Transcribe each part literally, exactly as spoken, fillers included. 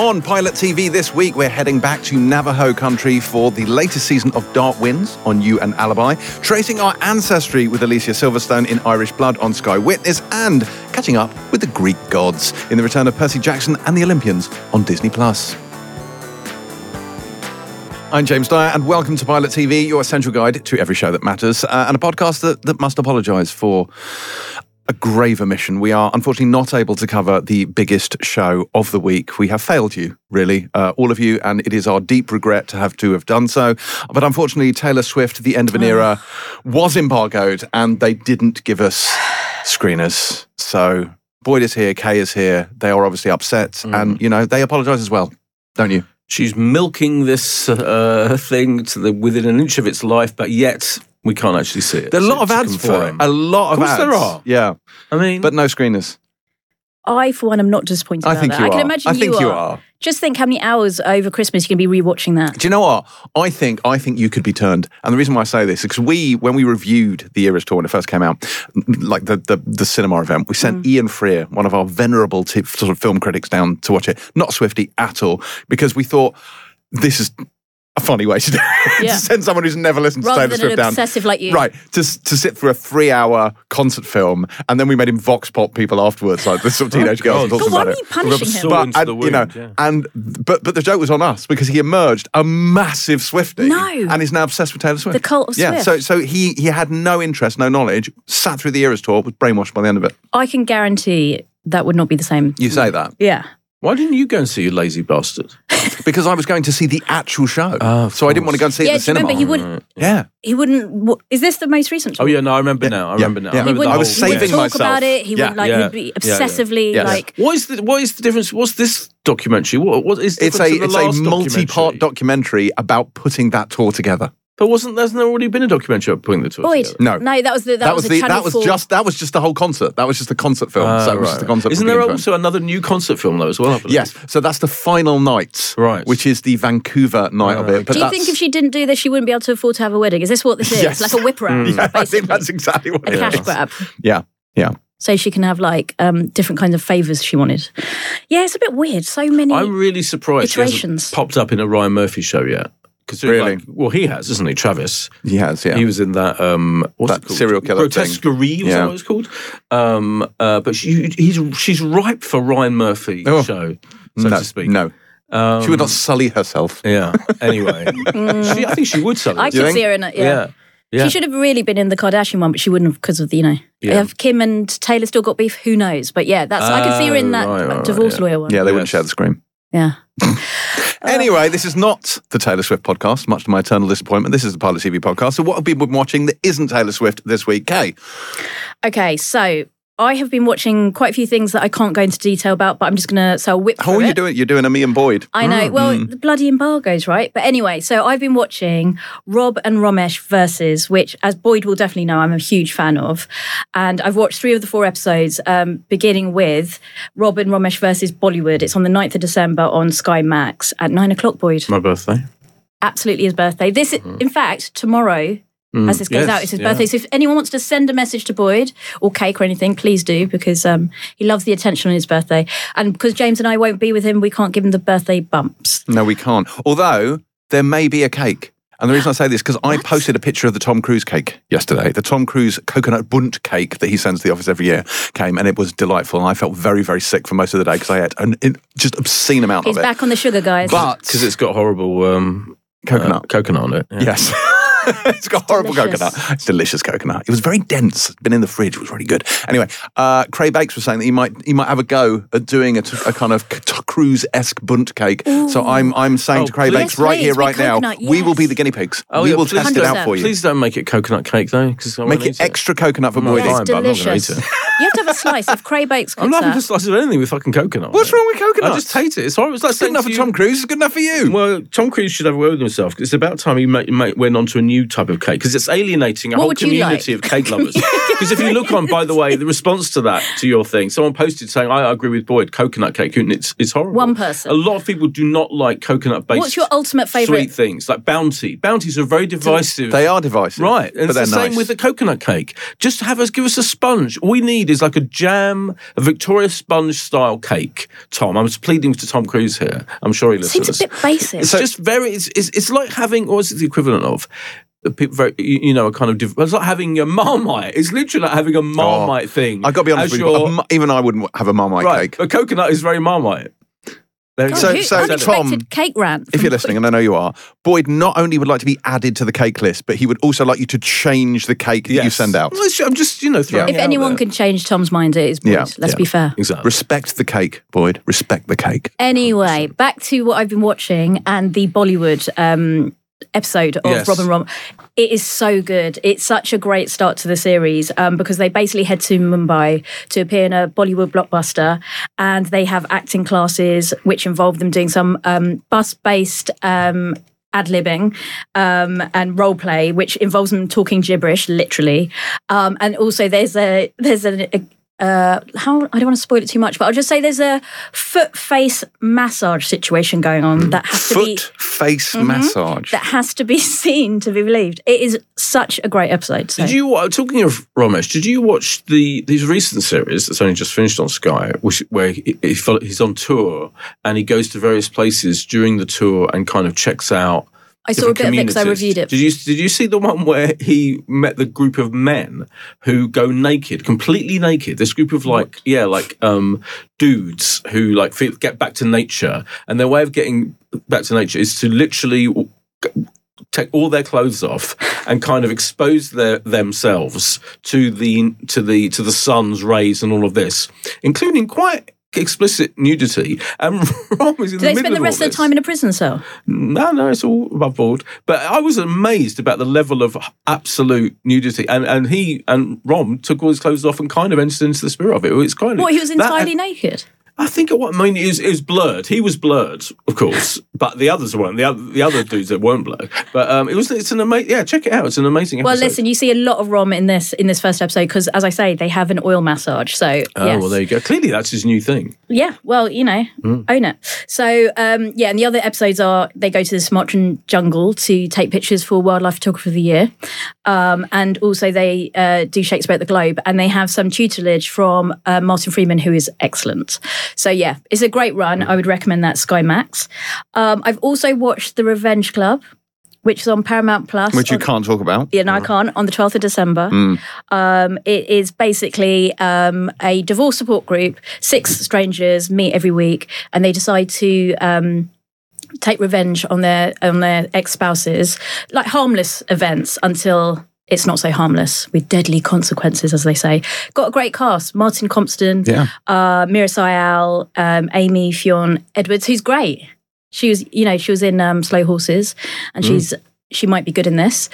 On Pilot T V this week, we're heading back to Navajo country for the latest season of Dark Winds on You and Alibi, tracing our ancestry with Alicia Silverstone in Irish Blood on Sky Witness, and catching up with the Greek gods in the return of Percy Jackson and the Olympians on Disney Plus. I'm James Dyer, and welcome to Pilot T V, your essential guide to every show that matters, uh, and a podcast that, that must apologise for a grave omission. We are unfortunately not able to cover the biggest show of the week. We have failed you, really, uh, all of you, and it is our deep regret to have to have done so. But unfortunately, Taylor Swift, The End of an Era, was embargoed, and they didn't give us screeners. So Boyd is here, Kay is here. They are obviously upset, mm. and, you know, they apologise as well, don't you? She's milking this uh, thing to the within an inch of its life, but yet we can't actually see it. There are a lot of ads for it. A lot of, of ads. There are. Yeah. I mean, but no screeners. I, for one, am not disappointed I about think that. you I can are. imagine I you think are. you are. Just think how many hours over Christmas you can be rewatching that. Do you know what? I think I think you could be turned. And the reason why I say this is because we, when we reviewed the Eras Tour when it first came out, like the the, the cinema event, we sent mm. Ian Freer, one of our venerable t- sort of film critics, down to watch it. Not Swiftie at all, because we thought this is a funny way to do it. Yeah. To send someone who's never listened to Rather Taylor than Swift an down. obsessive like you. Right, to to sit through a three-hour concert film, and then we made him vox pop people afterwards, like the sort of teenage oh, girls But talking why about were it. you punishing him? But into and, the you know, wound, yeah. and but but the joke was on us because he emerged a massive Swiftie, No. and is now obsessed with Taylor Swift. The cult of yeah, Swift. so so he he had no interest, no knowledge, sat through the Eras Tour, was brainwashed by the end of it. I can guarantee that would not be the same. You say that Yeah. Why didn't you go and see You Lazy Bastard? because I was going to see the actual show, Oh, so I didn't want to go and see it Yeah, in the do you cinema. remember he wouldn't, Yeah. he wouldn't, what, is this the most recent Oh tour? yeah, no, I remember now. I remember now. yeah. I He remember wouldn't, the was he whole- wouldn't saving talk myself. about it. He Yeah. would like Yeah. he'd be Yeah, yeah. obsessively Yes. like. What is the what is the difference? What's this documentary? What what is It's different a to the it's last a multi-part documentary? documentary about putting that tour together. But wasn't there's never already been a documentary about putting the tour Boyd, together? No. no, that was the that, That was, was the, the Channel that was four. just that was just the whole concert. That was just the concert film. Ah, so it was right. just the concert. Isn't from there beginning to end. also another new concert film though as well? I believe? Yes, so that's the final night, Right. Which is the Vancouver night of it. But Do you that's, think if she didn't do this, she wouldn't be able to afford to have a wedding? Is this what this is? Yes. Like a whip around, yeah, basically. I think that's exactly what a it cash is. grab. Yeah, yeah. So she can have like um, different kinds of favours she wanted. Yeah, it's a bit weird. So many. I'm really surprised she hasn't iterations. popped up in a Ryan Murphy show yet. Really? Like, well, he has, isn't he? Travis. He has, yeah. He was in that. Um, what's That it called? serial killer Grotesquerie, was Yeah. that what it's called? Um, uh, but she, he's she's ripe for Ryan Murphy Oh. show, so no, to speak. no. Um, She would not sully herself. Yeah. Anyway, she, I think she would sell it. I Do you could think? see her in it. Yeah. yeah. Yeah. She should have really been in the Kardashian one, but she wouldn't have because of the, you know, Yeah. have Kim and Taylor still got beef? Who knows? But yeah, that's I could see her in that Oh, right, right, divorce right, lawyer one. Yeah, they wouldn't Yes. share the screen. Yeah. Anyway, this is not the Taylor Swift podcast, much to my eternal disappointment. This is the Pilot T V podcast. So what have people been watching that isn't Taylor Swift this week? Kay? Okay, so I have been watching quite a few things that I can't go into detail about, but I'm just going to, so I'll whip How through are you it. doing? You're doing a me and Boyd. I know. Well, the bloody embargoes, right? But anyway, so I've been watching Rob and Romesh Versus, which, as Boyd will definitely know, I'm a huge fan of. And I've watched three of the four episodes, um, beginning with Rob and Romesh Versus Bollywood. It's on the ninth of December on Sky Max at nine o'clock, Boyd. My birthday. Absolutely his birthday. This, in fact, tomorrow, as this goes Yes, out, it's his yeah. birthday. So if anyone wants to send a message to Boyd or cake or anything, please do, because um, he loves the attention on his birthday. And because James and I won't be with him, we can't give him the birthday bumps. No, we can't. Although, there may be a cake. And the reason I say this is because I posted a picture of the Tom Cruise cake yesterday. The Tom Cruise coconut bunt cake that he sends to the office every year came, and it was delightful. And I felt very, very sick for most of the day because I ate an an just obscene amount He's of it. back on the sugar, guys. But Because it's got horrible um, coconut. uh, coconut on it. Yeah. Yes. It's got horrible delicious. coconut. It's delicious coconut. It was very dense. It's been in the fridge. It was really good. Anyway, uh, Craig Bakes was saying that he might he might have a go at doing a, t- a kind of c- t- cruise-esque bunt cake. So I'm I'm saying Oh, to Craig please. Bakes right Yes, here, please, right with now, coconut, we will yes. be the guinea pigs. Oh, we yeah, will please test it don't. out for you. Please don't make it coconut cake though, because Make it extra coconut for No, Boyd. fine, It's but I'm not gonna delicious. eat it. You have to have a slice. If Craig Bakes I'm cooks not having a that, slice of anything with fucking coconut. on What's it. wrong with coconut? I just hate it. It's horrible. It's like It's good saying enough to for you- Tom Cruise. It's good enough for you. Well, Tom Cruise should have a word with himself. 'Cause it's about time he ma- ma- went on to a new new type of cake because it's alienating a What whole would you community like? of cake lovers. Because if you look on, by the way, the response to that, to your thing, someone posted saying, I agree with Boyd, coconut cake, and it's, it's horrible. One person. A lot of people do not like coconut-based What's your ultimate favourite? sweet things, like Bounty. Bounties are very divisive. They are divisive. Right, and but it's they're the same nice. with the coconut cake. Just have us, give us a sponge. All we need is like a jam, a Victoria sponge-style cake. Tom, I'm pleading to Tom Cruise here. I'm sure he listens. Seems a bit basic. It's just very. It's, it's it's like having. What is it the equivalent of? The people, very, you you know, a kind of. div- It's like having a Marmite. It's literally like having a Marmite thing. I've got to be honest as with you, your- a mu- even I wouldn't have a Marmite right. cake. A coconut is very Marmite. There you God, go. So- who- so, unexpected Tom, cake rant. If from you're listening, and I know you are, Boyd not only would like to be added to the cake list, but he would also like you to change the cake that you Yes. send out. Well, it's- I'm just you know throwing. If it out anyone there. can change Tom's mind, it is Boyd. Yeah, Let's yeah. be fair. exactly. Respect the cake, Boyd. Respect the cake. Anyway, back to what I've been watching and the Bollywood um, episode of Yes. Rob and Rom. It is so good. It's such a great start to the series um, because they basically head to Mumbai to appear in a Bollywood blockbuster, and they have acting classes which involve them doing some um, bus-based um, ad-libbing um, and role play, which involves them talking gibberish, literally. Um, and also, there's a there's a, a Uh, how I don't want to spoil it too much, but I'll just say there's a foot face massage situation going on that has to be Foot face massage. that has to be seen to be believed. It is such a great episode. So. Did you wa- talking of Ramesh? Did you watch the these recent series that's only just finished on Sky, which, where he, he, fol- he's on tour and he goes to various places during the tour and kind of checks out. I saw a different bit of it because I communities. reviewed it. Did you did you see the one where he met the group of men who go naked, completely naked? This group of like yeah, like um, dudes who like feel, get back to nature, and their way of getting back to nature is to literally take all their clothes off and kind of expose their themselves to the to the to the sun's rays and all of this, including quite explicit nudity. And Ron was in Do the they middle spend the of rest all of the this. time in a prison cell? No, no, it's all above board. But I was amazed about the level of absolute nudity, and and he and Rom took all his clothes off and kind of entered into the spirit of it. It's kind of What, he was that- entirely naked? I think at what I mean it was, it was blurred. He was blurred, of course, but the others weren't. The other the other dudes that weren't blurred. But um, it was it's an amazing. Yeah, check it out. It's an amazing episode. Well, listen, you see a lot of Rom in this in this first episode because, as I say, they have an oil massage. So, Oh yes. well, there you go. Clearly, that's his new thing. Yeah, well, you know, Mm. own it. So, um, yeah, and the other episodes are they go to the Sumatran jungle to take pictures for Wildlife Photographer of the Year. Um, and also they uh, do Shakespeare at the Globe, and they have some tutelage from uh, Martin Freeman, who is excellent. So, yeah, it's a great run. I would recommend that, Sky Max. Um, I've also watched The Revenge Club, which is on Paramount Plus. Which you on- can't talk about. Yeah, no, I can't. On the twelfth of December. Mm. Um, it is basically um, a divorce support group. Six strangers meet every week, and they decide to um, take revenge on their on their ex-spouses, like harmless events until it's not so harmless with deadly consequences, as they say. Got a great cast: Martin Compston, Yeah. uh, Mira Sayal, um, Amy Fionn Edwards, who's great. She was, you know, she was in um, Slow Horses, and Mm. she's she might be good in this.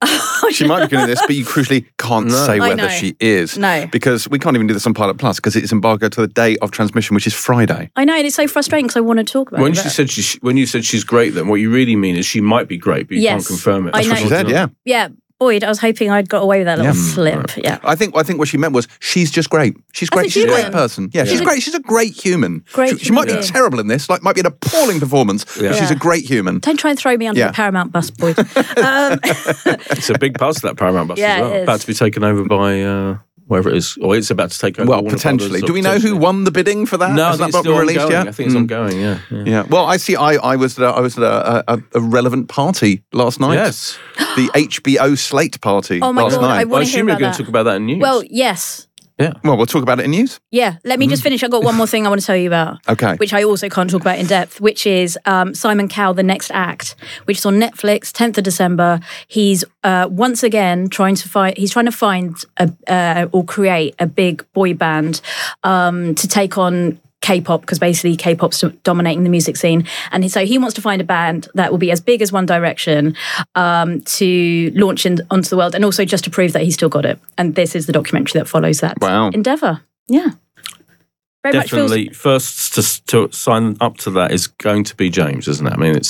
She might be good at this, but you crucially can't No. say I whether know. she is. No. Because we can't even do this on Pilot Plus because it's embargoed to the day of transmission, which is Friday. I know, and it's so frustrating because I want to talk about When it. she but- said she, when you said she's great, then what you really mean is she might be great, but you Yes. can't confirm it. I That's what know. she said, yeah. yeah, Boyd, I was hoping I'd got away with that little Yeah. slip. Yeah, I think I think what she meant was she's just great. She's As a great. She's a great human. person. Yeah, she's Yeah. great. She's a great human. Great she, she might human be being. terrible in this, like might be an appalling performance, but Yeah. she's Yeah. a great human. don't try and throw me under Yeah. the Paramount bus, Boyd. um, It's a big part of that Paramount bus Yeah, as well. it is. About to be taken over by uh, wherever it is, or it's about to take over. Well, Warner potentially. Brothers, or Do we know who potentially- won the bidding for that? No, I Has think that it's still been released ongoing. yet? I think it's Mm. ongoing. Yeah. yeah. Yeah. Well, I see. I, I was at a, I was at a, a, a relevant party last night. Yes. The H B O Slate party Oh my last God, night. I I wanna hear assume you're about going that. to talk about that in news. well, yes. yeah. Well, we'll talk about it in news. Yeah, let me just finish. I've got one more thing I want to tell you about. Okay. Which I also can't talk about in depth, which is um, Simon Cowell, The Next Act, which is on Netflix, tenth of December. He's uh, once again trying to find, he's trying to find a, uh, or create a big boy band um, to take on K-pop, because basically K-pop's dominating the music scene. And so he wants to find a band that will be as big as One Direction um, to launch in, onto the world, and also just to prove that he's still got it. And this is the documentary that follows that Wow. endeavour. Yeah. Very much feels- Definitely, first to, to sign up to that is going to be James, isn't it? I mean, it's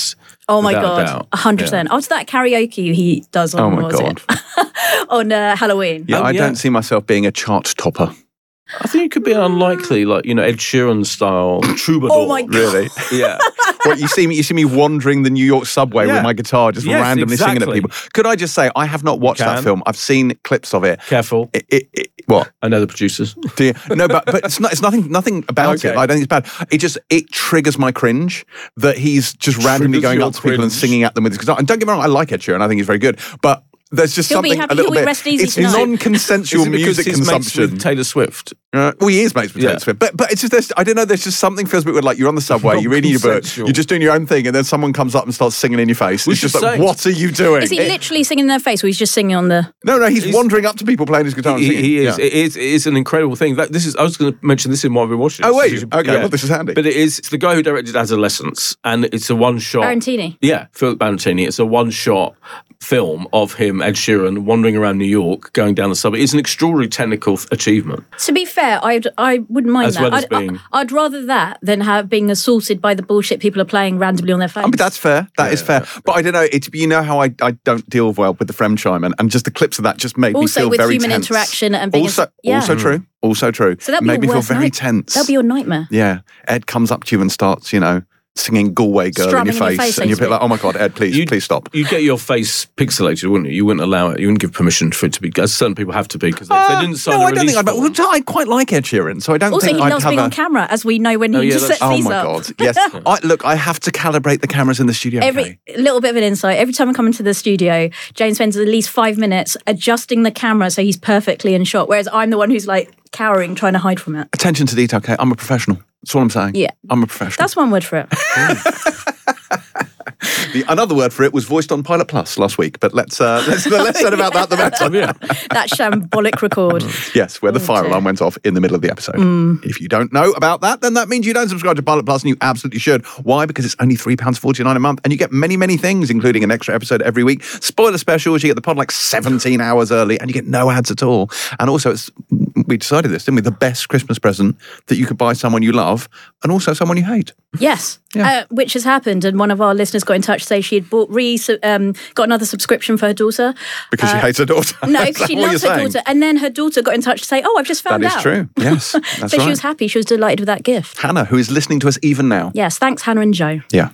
Oh my Without a god, doubt. a hundred percent. After that karaoke he does on Oh my what was God. it? on uh, Halloween. Yeah, Oh, I yeah. don't see myself being a chart topper. I think it could be unlikely, like, you know, Ed Sheeran style troubadour. Oh my God. Really? Yeah. What, you see me? You see me wandering the New York subway Yeah. with my guitar, just Yes, randomly singing at exactly. people. Could I just say, I have not watched that can. film. I've seen clips of it. Careful. It, it, it, what? I know the producers. Do you? No, but but it's not. It's nothing. Nothing about Okay. it. I don't think it's bad. It just it triggers my cringe that he's just randomly Triggers going your up to people and cringe. singing at them with his guitar. And don't get me wrong, I like Ed Sheeran. I think he's very good, but. There's just He'll be something happy, a little he'll be bit. rest easy It's tonight. non-consensual Is it because music he's mates consumption. with Taylor Swift? Uh, well, he is mates with Yeah. Taylor Swift, but but it's just there's, I don't know. There's just something feels a bit weird. Like you're on the subway, you're reading your book, Non-consensual. you're just doing your own thing, and then someone comes up and starts singing in your face. We It's just should like, say- what are you doing? Is he literally singing in their face, or he's just singing on the? no, no, he's, He's- wandering up to people playing his guitar. And He, singing. he is. Yeah. It is. It is an incredible thing. That, this is. I was going to mention this in what I've been watching. Oh, wait. This is- Okay, well, this is handy. But it is. It's the guy who directed Adolescence, and it's a one-shot. Barantini. Yeah, Philip Barantini. It's a one-shot film of him, Ed Sheeran, wandering around New York, going down the subway. It's an extraordinary technical th- achievement. To be fair, I I wouldn't mind As that. well as I'd, I- being- I'd rather that than have being assaulted by the bullshit people are playing randomly on their phones. I mean, that's fair. That is fair. But I don't know. It's you know how I, I don't deal well with the Fremdchime, and, and just the clips of that just made me Also feel with very human tense. interaction and being also a- yeah. also true. Also true. So that'd be made me your feel worst very night- tense. That'd be your nightmare. Yeah, Ed comes up to you and starts, you know, singing Galway Girl Strumming in your in your face, face, and you're a bit basically. like, oh my god, Ed, please, You'd- please stop. You'd get your face pixelated, wouldn't you? You wouldn't allow it. You wouldn't give permission for it to be. As certain people have to be because if Uh, they didn't sign no, a I don't release think I'd. form- Well, I quite like Ed Sheeran, so I don't Also, think he I'd loves have being a, on camera, as we know when he Oh, yeah, just that's- sets Oh these my up. god! Yes, I, look, I have to calibrate the cameras in the studio. Every okay? little bit of an insight. Every time I come into the studio, James spends at least five minutes adjusting the camera so he's perfectly in shot. Whereas I'm the one who's like cowering, trying to hide from it. Attention to detail, okay? I'm a professional. That's what I'm saying. Yeah. I'm a professional. That's one word for it. The, another word for it was voiced on Pilot Plus last week, but let's uh, let's the less said about that the better. yeah. That shambolic record. Yes, where the fire dear. alarm went off in the middle of the episode. Mm. If you don't know about that, then that means you don't subscribe to Pilot Plus, and you absolutely should. Why? Because it's only three pounds forty-nine a month, and you get many, many things, including an extra episode every week, spoiler specials, you get the pod like seventeen hours early, and you get no ads at all. And also, it's we decided this, didn't we? The best Christmas present that you could buy someone you love, and also someone you hate. Yes, uh, which has happened. And one of our listeners got in touch to say she had bought re um, got another subscription for her daughter. Because she hates her daughter. No, Is because that she what loves you're her saying? daughter. And then her daughter got in touch to say, "Oh, I've just found That is out." true. Yes, that's so right. she was happy. She was delighted with that gift. Hannah, who is listening to us even now. Yes, thanks, Hannah and Joe. Yeah.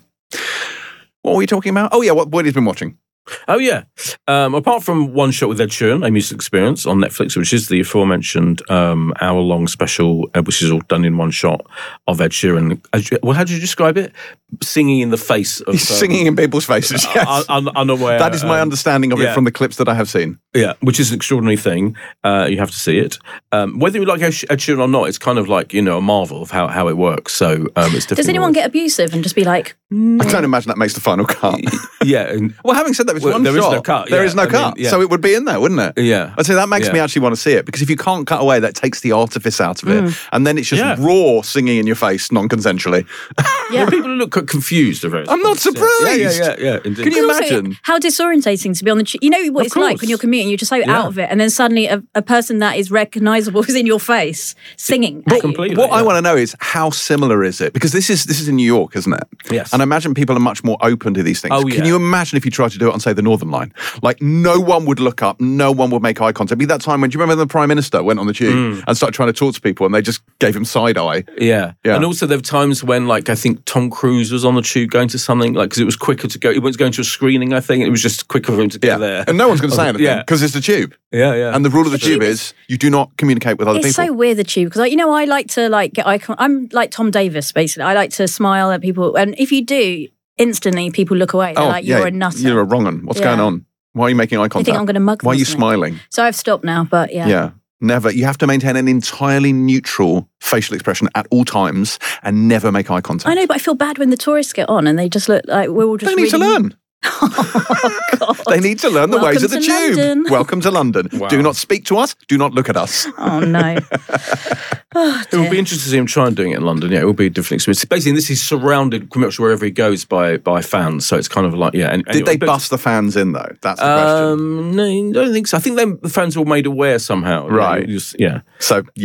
What were we talking about? Oh, yeah, what Boydie's been watching. Oh yeah. Um, apart from One Shot with Ed Sheeran, a music experience on Netflix, which is the aforementioned um, hour-long special, uh, which is all done in one shot of Ed Sheeran. As you- Well, how do you describe it? Singing in the face of He's um, singing in people's faces, yes. un- un- unaware. That is my um, understanding of it yeah. from the clips that I have seen. Yeah, which is an extraordinary thing. Uh, you have to see it. Um, whether you like Ed Ed Sheeran or not, it's kind of like, you know, a marvel of how, how it works. So um, it's definitely. Does anyone worth- get abusive and just be like, I don't imagine that makes the final cut. Yeah. And, Well, having said that, it's Well, one there is shot. no cut, There yeah. is no I mean, cut. yeah. So it would be in there, wouldn't it? Yeah. I'd say that makes Yeah. me actually want to see it, because if you can't cut away, that takes the artifice out of it. And then it's just Yeah. raw singing in your face, non-consensually. yeah? people who look quite confused are very. I'm not surprised. Yeah, yeah, surprised. yeah, yeah. Indeed. Can you But also, imagine? how disorientating to be on the tube? You know what Of it's like course. when you're commuting, you're just so Yeah. out of it, and then suddenly a, a person that is recognisable is in your face singing. at you. completely. What I yeah. want to know is how similar is it? Because this is this is in New York, isn't it? Yes. And I imagine people are much more open to these things. Oh, Can yeah. you imagine if you tried to do it on, say, the Northern Line? Like, no one would look up, no one would make eye contact. Be that time when, do you remember the Prime Minister went on the tube Mm. and started trying to talk to people, and they just gave him side eye? Yeah. Yeah. And also there were times when, like, I think Tom Cruise was on the tube going to something, like, because it was quicker to go. He was going to a screening, I think. It was just quicker for him to get Yeah. there. And no one's going to say anything Yeah. because it's the tube. Yeah, yeah. And the rule of the The tube tube is you do not communicate with other It's people. so weird, the tube, because like, you know, I like to like get eye con- I'm like Tom Davis, basically. I like to smile at people, and if you do, instantly people look away. They're like, you're a nutter. You're a wrong one. What's Yeah. going on? Why are you making eye They contact? think I'm going to mug them. Why are or you something. smiling? So I've stopped now, but yeah. Yeah. Never. You have to maintain an entirely neutral facial expression at all times and never make eye contact. I know, but I feel bad when the tourists get on and they just look like we're all just. They need to really- learn. Oh, God. They need to learn the Welcome ways of the to tube. London. Welcome to London. Wow. Do not speak to us. Do not look at us. Oh no. Oh, It would dear. be interesting to see him try and doing it in London. Yeah, it would be a different experience. Basically, this is surrounded pretty much wherever he goes by by fans. So it's kind of like, yeah. And, Did they bust the fans in, though? That's the question. Um, no, I don't think so. I think them, the fans were made aware somehow. Right. You just- yeah. So, yes. Um,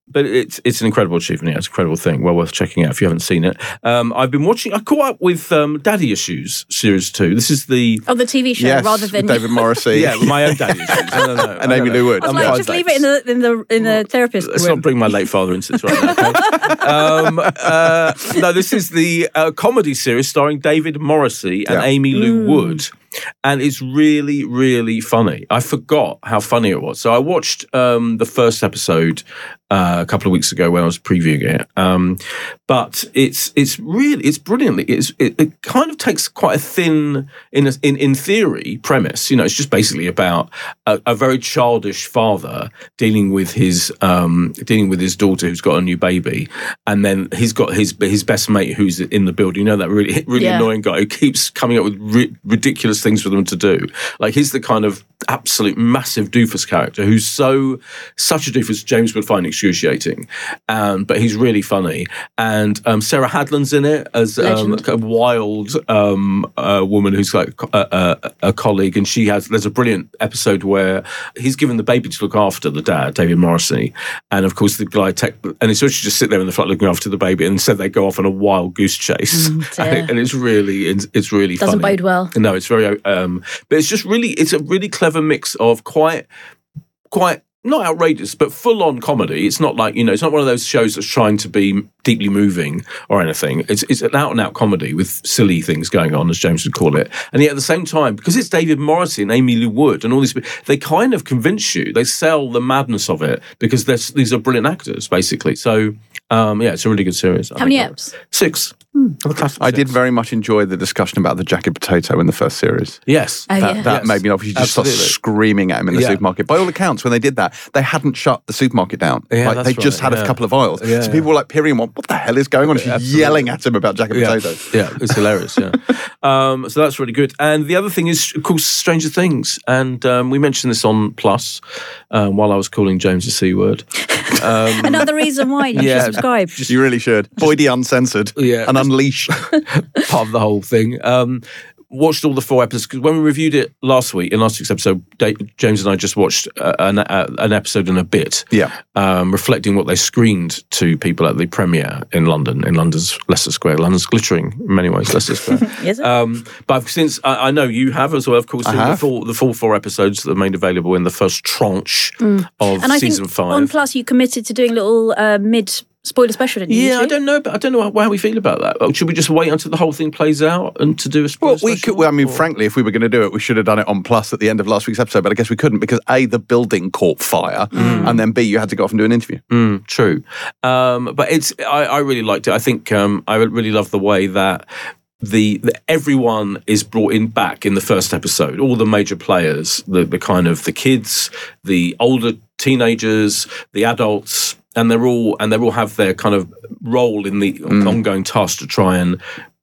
but it's it's an incredible achievement. Yeah, it's an incredible thing. Well worth checking out if you haven't seen it. Um, I've been watching. I caught up with um, Daddy Issues series two. This is the Oh, the T V show Yes, rather with than David Morrissey. yeah, my own Daddy Issues. No, no, no, And I Amy don't know. Lou Wood. I was I'm like, fine, just leave thanks. it in the in the in the therapist Let's room. not bring my late father into this right now. Okay? um, uh, no, this is the uh, comedy series starring David Morrissey and Yeah. Amy Lou Wood. And it's really, really funny. I forgot how funny it was. So I watched um, the first episode uh, a couple of weeks ago when I was previewing it. Um, but it's it's really it's brilliantly it's it, it kind of takes quite a thin in a, in in theory premise. You know, it's just basically about a, a very childish father dealing with his um, dealing with his daughter who's got a new baby, and then he's got his his best mate who's in the building. You know, that really really Yeah. annoying guy who keeps coming up with ri- ridiculous things for them to do. Like he's the kind of absolute massive doofus character who's so such a doofus James would find excruciating, um, but he's really funny. And um, Sarah Hadland's in it as um, Legend. a wild um, uh, woman who's like a, a, a colleague, and she has. There's a brilliant episode where he's given the baby to look after the dad, David Morrissey, and of course the guy tech, and it's actually just sit there in the flat looking after the baby, and instead they go off on a wild goose chase, Mm, dear. and it's really it's, it's really Doesn't funny. bode well. No, it's very, um, but it's just really, it's a really clever mix of quite, quite not outrageous, but full on comedy. It's not like, you know, it's not one of those shows that's trying to be deeply moving or anything. It's it's an out and out comedy with silly things going on, as James would call it. And yet at the same time, because it's David Morrissey and Amy Lou Wood and all these, they kind of convince you, they sell the madness of it because there's, these are brilliant actors, basically. So, um, yeah, it's a really good series. How many eps? Six. Hmm. The classic I did six. very much enjoy the discussion about the jacket potato in the first series. Yes. Oh, That, yeah. that Yes. made me obviously just start Absolutely. screaming at him in the Yeah. supermarket. By all accounts, when they did that, they hadn't shut the supermarket down. Yeah, like, that's they just right, had yeah. a couple of aisles. Yeah, so yeah. people were like peering on, what the hell is going on? She's Absolutely. yelling at him about jacket Yeah. potatoes. Yeah, it's hilarious. Yeah, um, so that's really good. And the other thing is, of course, Stranger Things, and um, we mentioned this on Plus um, while I was calling James a c word. Um, Another reason why you Yeah. should subscribe. You really should. Boydie Uncensored Yeah. and Unleash. part of the whole thing. Um, watched all the four episodes because when we reviewed it last week in last week's episode, Dave, James and I just watched uh, an, uh, an episode and a bit, Yeah. um, reflecting what they screened to people at the premiere in London, in London's Leicester Square. London's glittering in many ways, Leicester Square. Is it? Um, but I've since I, I know you have as well, of course, I seen the have. full the full four episodes that are made available in the first tranche of Mm. and I season think five. on Plus you committed to doing a little uh, mid spoiler special, didn't you? yeah, I don't know, but I don't know how, how we feel about that. Or should we just wait until the whole thing plays out and to do a spoiler Well, we special? could. Well, I mean, Or- frankly, if we were going to do it, we should have done it on Plus at the end of last week's episode. But I guess we couldn't because A, the building caught fire, and then B, you had to go off and do an interview. Mm, true, um, but it's I, I really liked it. I think um, I really love the way that the, the everyone is brought in back in the first episode. All the major players, the the kind of the kids, the older teenagers, the adults, and they're all and they all have their kind of role in the ongoing task to try and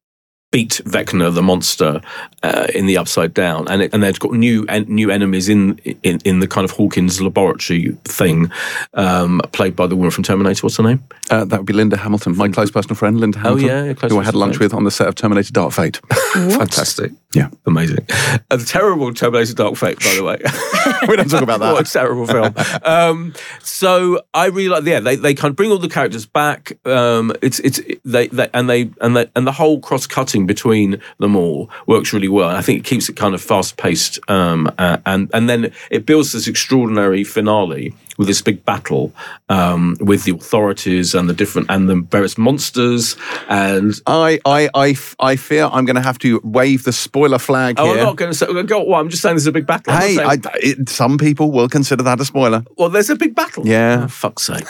beat Vecna, the monster, uh, in the Upside Down, and it, and they've got new en- new enemies in, in in the kind of Hawkins laboratory thing, um, played by the woman from Terminator. What's her name? Uh, that would be Linda Hamilton, my close personal friend, Linda Hamilton, yeah, yeah, close who I had personal lunch friend. with on the set of Terminator Dark Fate. Fantastic, Yeah. amazing. A terrible Terminator Dark Fate, by the way. We don't talk about that. What a terrible film. Um, so I really like. Yeah, they, they kind of bring all the characters back. Um, it's it's they, they and they and they, and the whole cross cutting between them all works really well. And I think it keeps it kind of fast paced. Um, uh, and and then it builds this extraordinary finale with this big battle um, with the authorities and the different and the various monsters. And I, I, I, f- I fear I'm going to have to wave the spoiler flag oh, here. I'm not going to say. Go, well, I'm just saying there's a big battle. I'm not Hey, saying- I, it, some people will consider that a spoiler. well, there's a big battle. Yeah. Oh, fuck's sake.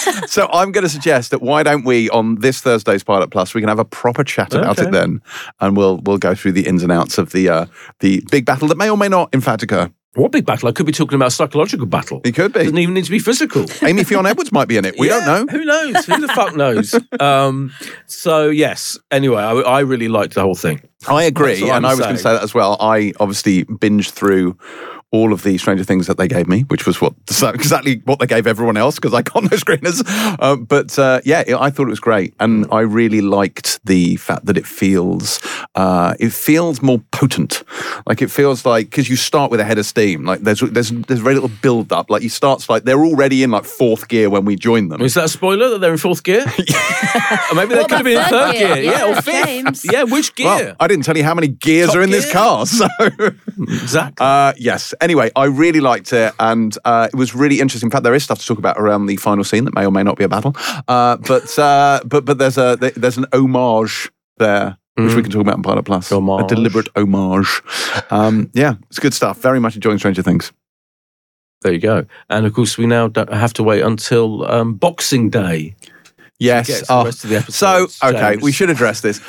So I'm going to suggest that why don't we, on this Thursday's Pilot Plus, we can have a proper chat about Okay. it then, and we'll we'll go through the ins and outs of the uh, the big battle that may or may not, in fact, occur. What big battle? I could be talking about a psychological battle. It could be. Doesn't even need to be physical. Amy Fionn Edwards might be in it. We Yeah, don't know. Who knows? Who the fuck knows? Um, so, yes. Anyway, I, I really liked the whole thing. I agree, That's what and I'm I was going to saying. say that as well. I obviously binged through all of the Stranger Things that they gave me, which was what exactly what they gave everyone else because I got no screeners. Uh, but uh, yeah, it, I thought it was great, and I really liked the fact that it feels uh, it feels more potent. Like it feels like because you start with a head of steam. Like there's there's there's very little build up. Like you start like they're already in like fourth gear when we join them. Is that a spoiler that they're in fourth gear? Or maybe they What could have been in about third third gear. gear? Yeah, or Yeah, fifth. James. Yeah, which gear? Well, I didn't tell you how many gears Top are in this gear? car. So Exactly. uh, yes. Anyway, I really liked it, and uh, it was really interesting. In fact, there is stuff to talk about around the final scene that may or may not be a battle. Uh, but uh, but but there's a there's an homage there. Which we can talk about in Pilot Plus. Homage. A deliberate homage. Um, yeah, it's good stuff. Very much enjoying Stranger Things. There you go. And of course, we now don't have to wait until um, Boxing Day. Yes. Get to the Oh, rest of the so, episodes, okay, James. we should address this.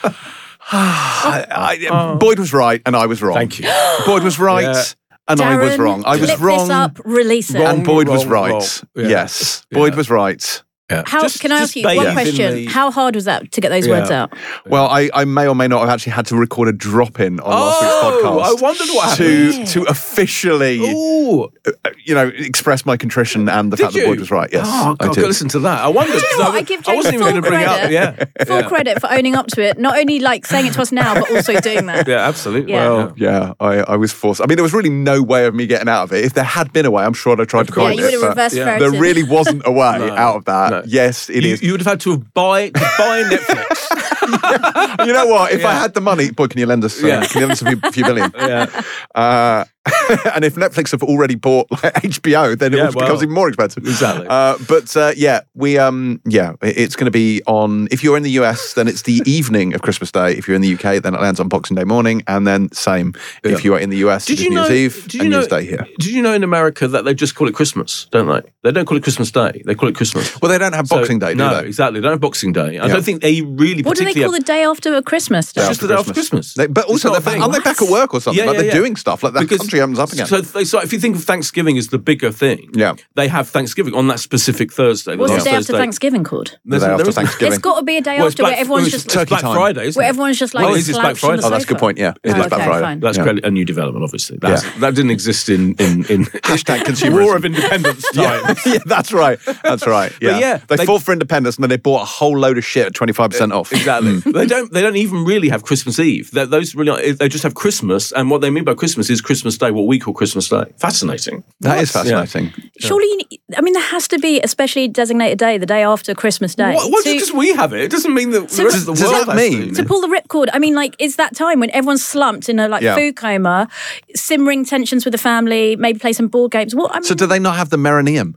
I, I, Boyd was right and I was wrong. Thank you. Boyd was right Yeah. and I was Darren, wrong. I was clip wrong. this up, release it. Wrong. And Boyd was wrong, right. wrong. Yeah. Yes. Yeah. Boyd was right. Yeah. How Just- can I just ask you bathe one in question? the- How hard was that to get those Yeah. words out? Well, I, I may or may not have actually had to record a drop in on last week's Oh, podcast. I wondered what to happened. to officially, Ooh. uh, you know, express my contrition and the Did fact you? that Boyd was right. Yes, Oh, I God, did. go listen to that. I wondered. Do you know 'cause what? I, I give I wasn't James even going to full bring it up. credit. Yeah. Full yeah. credit for owning up to it. Not only like saying it to us now, but also doing that. Yeah, absolutely. Yeah. Well, yeah, I, I was forced. I mean, there was really no way of me getting out of it. If there had been a way, I'm sure I'd have tried to course. Yeah, find you would it. have but reversed yeah. ferreted. there really wasn't a way No, out of that. no. Yes, it You, is. you would have had to have buy to buy Netflix. You know what? If I Yeah. had the money, boy, can you lend us? Uh, Yeah. Can you lend us a few, few billion? yeah. Uh, and if Netflix have already bought like, H B O, then it Yeah, also becomes well, even more expensive. exactly. Uh, but uh, yeah, we um yeah, it- it's going to be on. If you're in the U S, then it's the evening of Christmas Day. If you're in the U K, then it lands on Boxing Day morning, and then same. Yeah. If you are in the U S, Did it is you New know? Year's Eve Did you and New know? Year's Day here. Did you know in America that they just call it Christmas, don't they? They don't call it Christmas Day. They call it Christmas. Well, they don't have So- Boxing Day, do no, they? exactly. They don't have Boxing Day. I Yeah. don't think they really. What do they particularly call the day after a Christmas? Day Day? It's just the day after Christmas. They- but It's also, not they're a back, thing. aren't they back at work or something? Yeah, like yeah, they're yeah. doing stuff like the Because- country opens up again. So, they, so if you think of Thanksgiving as the bigger thing, Yeah. they have Thanksgiving on that specific Thursday. What's the last day after Thursday. Thanksgiving called? the There's- day there after isn't- Thanksgiving. There's got to be a day Well, it's after where Black- everyone's well, just it's Turkey Black time. Friday, isn't where it? everyone's just like Well, it is, it's Black slouched on the Friday. Oh, that's a good sofa. point. Yeah, it is Oh, Black okay, Friday. fine. That's Yeah. clearly a new development, obviously. That's, Yeah. That didn't exist in in, in Hashtag consumerism. War of Independence Yeah, times. yeah, that's right. That's right. Yeah, yeah, they, they- fought for independence and then they bought a whole load of shit at twenty five percent off. Exactly. they don't. They don't even really have Christmas Eve. They, those really. They just have Christmas, and what they mean by Christmas is Christmas Day, what we call Christmas Day. Fascinating. That is fascinating. Surely, you need, I mean, there has to be a specially designated day, the day after Christmas Day. What, what, to, just because we have it, it doesn't mean that the So rest of the does world that has mean- to. to pull the ripcord. I mean, like, it's that time when everyone's slumped in a like Yeah. food coma, simmering tensions with the family, maybe play some board games. What? I mean, So do they not have the Meraneum?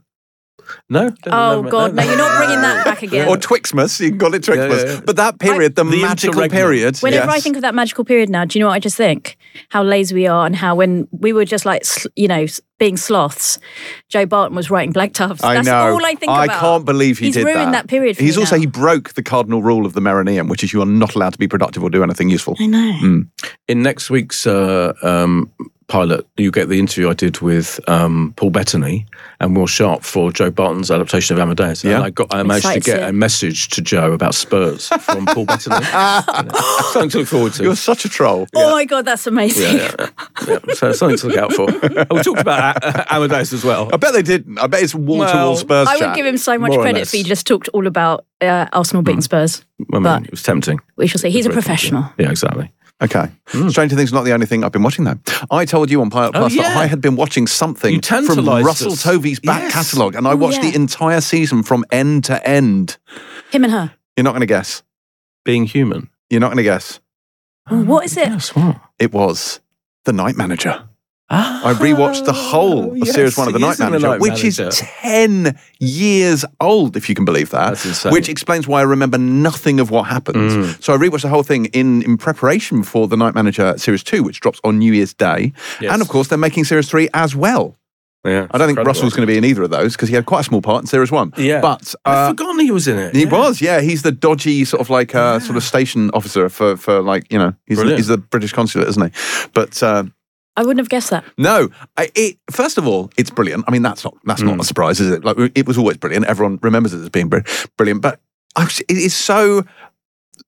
No. oh God, no, you're not bringing that back again. Or Twixmas, you can call it Twixmas. Yeah, yeah, yeah. But that period, the, The magical interregnum. period. Whenever I yes. think of that magical period now, do you know what I just think? How lazy we are, and how when we were just like, sl- you know, s- being sloths, Joe Barton was writing Black Doves. I That's know. all I think I about. can't believe he He's did ruined that. that period for He's me also now. he broke the cardinal rule of the Meraneum, which is you are not allowed to be productive or do anything useful. I know. In next week's uh, um, pilot, you get the interview I did with um, Paul Bettany and Will Sharp for Joe Barton's adaptation of Amadeus. Yeah. And I got I managed to excited get to see a it. message to Joe about Spurs from Paul Bettany. Something to look forward to. You're such a troll. Oh my God, that's amazing. yeah, yeah, yeah. yeah. So something to look out for. And we talked about A- Amadeus as well. I bet they didn't. I bet it's wall to Well, wall Spurs I chat. would give him so much More or credit less. if he just talked all about uh, Arsenal beating Spurs. I mean, but- it was tempting. We shall see. He's a Very professional. tempting. Yeah, exactly. Okay. Stranger Things is not the only thing I've been watching, though. I told you on Pilot Oh, Plus that yeah. I had been watching something You from tantalised Russell us. Tovey's back Yes. catalogue, and I Oh, watched yeah. the entire season from end to end. Him and her. You're not going to guess. Being human. You're not going to guess. Oh, what is it? Yes, what? It was The Night Manager. Ah, I rewatched the whole of yes, series one of The he Night is in Manager, Night which Manager. is ten years old, if you can believe that. That's insane. Which explains why I remember nothing of what happened. Mm. So I rewatched the whole thing in, in preparation for The Night Manager Series two, which drops on New Year's Day. Yes. And of course, they're making Series three as well. Yeah, I don't think incredible. Russell's going to be in either of those because he had quite a small part in Series one. Yeah. But I'd uh, forgotten he was in it. he Yeah. was, yeah. He's the dodgy sort of like uh, sort of station officer for, for like, you know, he's, the, Brilliant. he's the British consulate, isn't he? But uh, I wouldn't have guessed that. no, I, it, first of all, it's brilliant. I mean, that's not that's Mm. not a surprise, is it? Like it was always brilliant. Everyone remembers it as being br- brilliant. But I was, it is so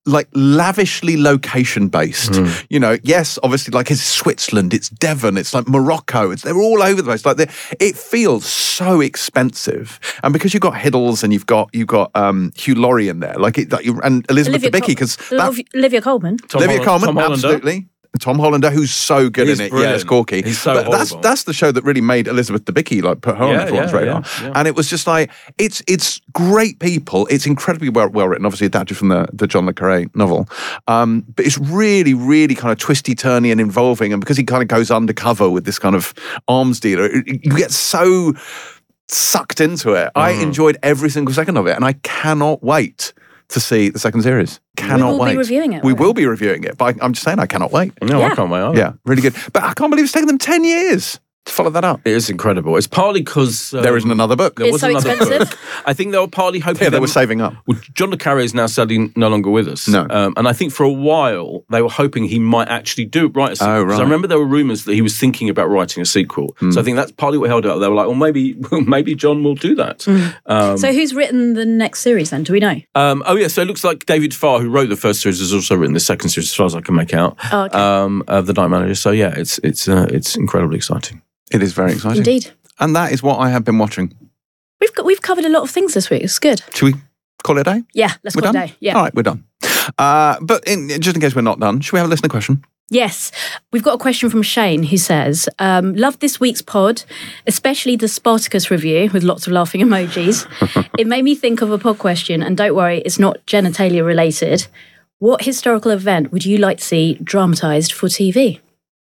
like lavishly location based. Mm. You know, yes, obviously, like it's Switzerland, it's Devon, it's like Morocco, it's they're all over the place. Like it feels so expensive, and because you've got Hiddles and you've got you've got um, Hugh Laurie in there, like it, like, and Elizabeth Olivia Debicki, because Col- Olivia Colman, Tom Olivia Holland, Colman, Tom Hollander. absolutely. Tom Hollander, who's so good He's in it, brilliant. yeah, it's Corky. He's so but that's horrible. that's the show that really made Elizabeth Debicki like put her on Yeah, everyone's yeah, radar. yeah, yeah. And it was just like it's it's great people. It's incredibly well well written, obviously adapted from the, the John le Carré novel. Um, but it's really, really kind of twisty, turny, and involving. And because he kind of goes undercover with this kind of arms dealer, it, you get so sucked into it. I enjoyed every single second of it, and I cannot wait to see the second series. Cannot we will wait. be reviewing it. We won't will be reviewing it, but I, I'm just saying I cannot wait. No, Yeah. I can't wait either. Yeah, really good. But I can't believe it's taken them ten years to follow that up. It is incredible. It's partly because um, There isn't another book. there It's was so another expensive. book. I think they were partly hoping. Yeah, they them- were saving up. Well, John le Carré is now sadly no longer with us. No. Um, and I think for a while they were hoping he might actually do write a sequel. Oh, 'Cause right. I remember there were rumours that he was thinking about writing a sequel. So I think that's partly what held it up. They were like, well, maybe maybe John will do that. Um, So who's written the next series then? Do we know? um, oh, yeah. So it looks like David Farr, who wrote the first series, has also written the second series, as far as I can make out, Oh, okay. um, of The Night Manager. So yeah, it's it's uh, it's incredibly exciting. It is very exciting. Indeed. And that is what I have been watching. We've got, we've covered a lot of things this week. It's good. Should we call it a day? Yeah, let's We're call done? it a day. Yeah. All right, we're done. Uh, but in, just in case we're not done, should we have a listener question? Yes, we've got a question from Shane who says, um, love this week's pod, especially the Spartacus review with lots of laughing emojis. It made me think of a pod question, and don't worry, it's not genitalia related. What historical event would you like to see dramatised for T V?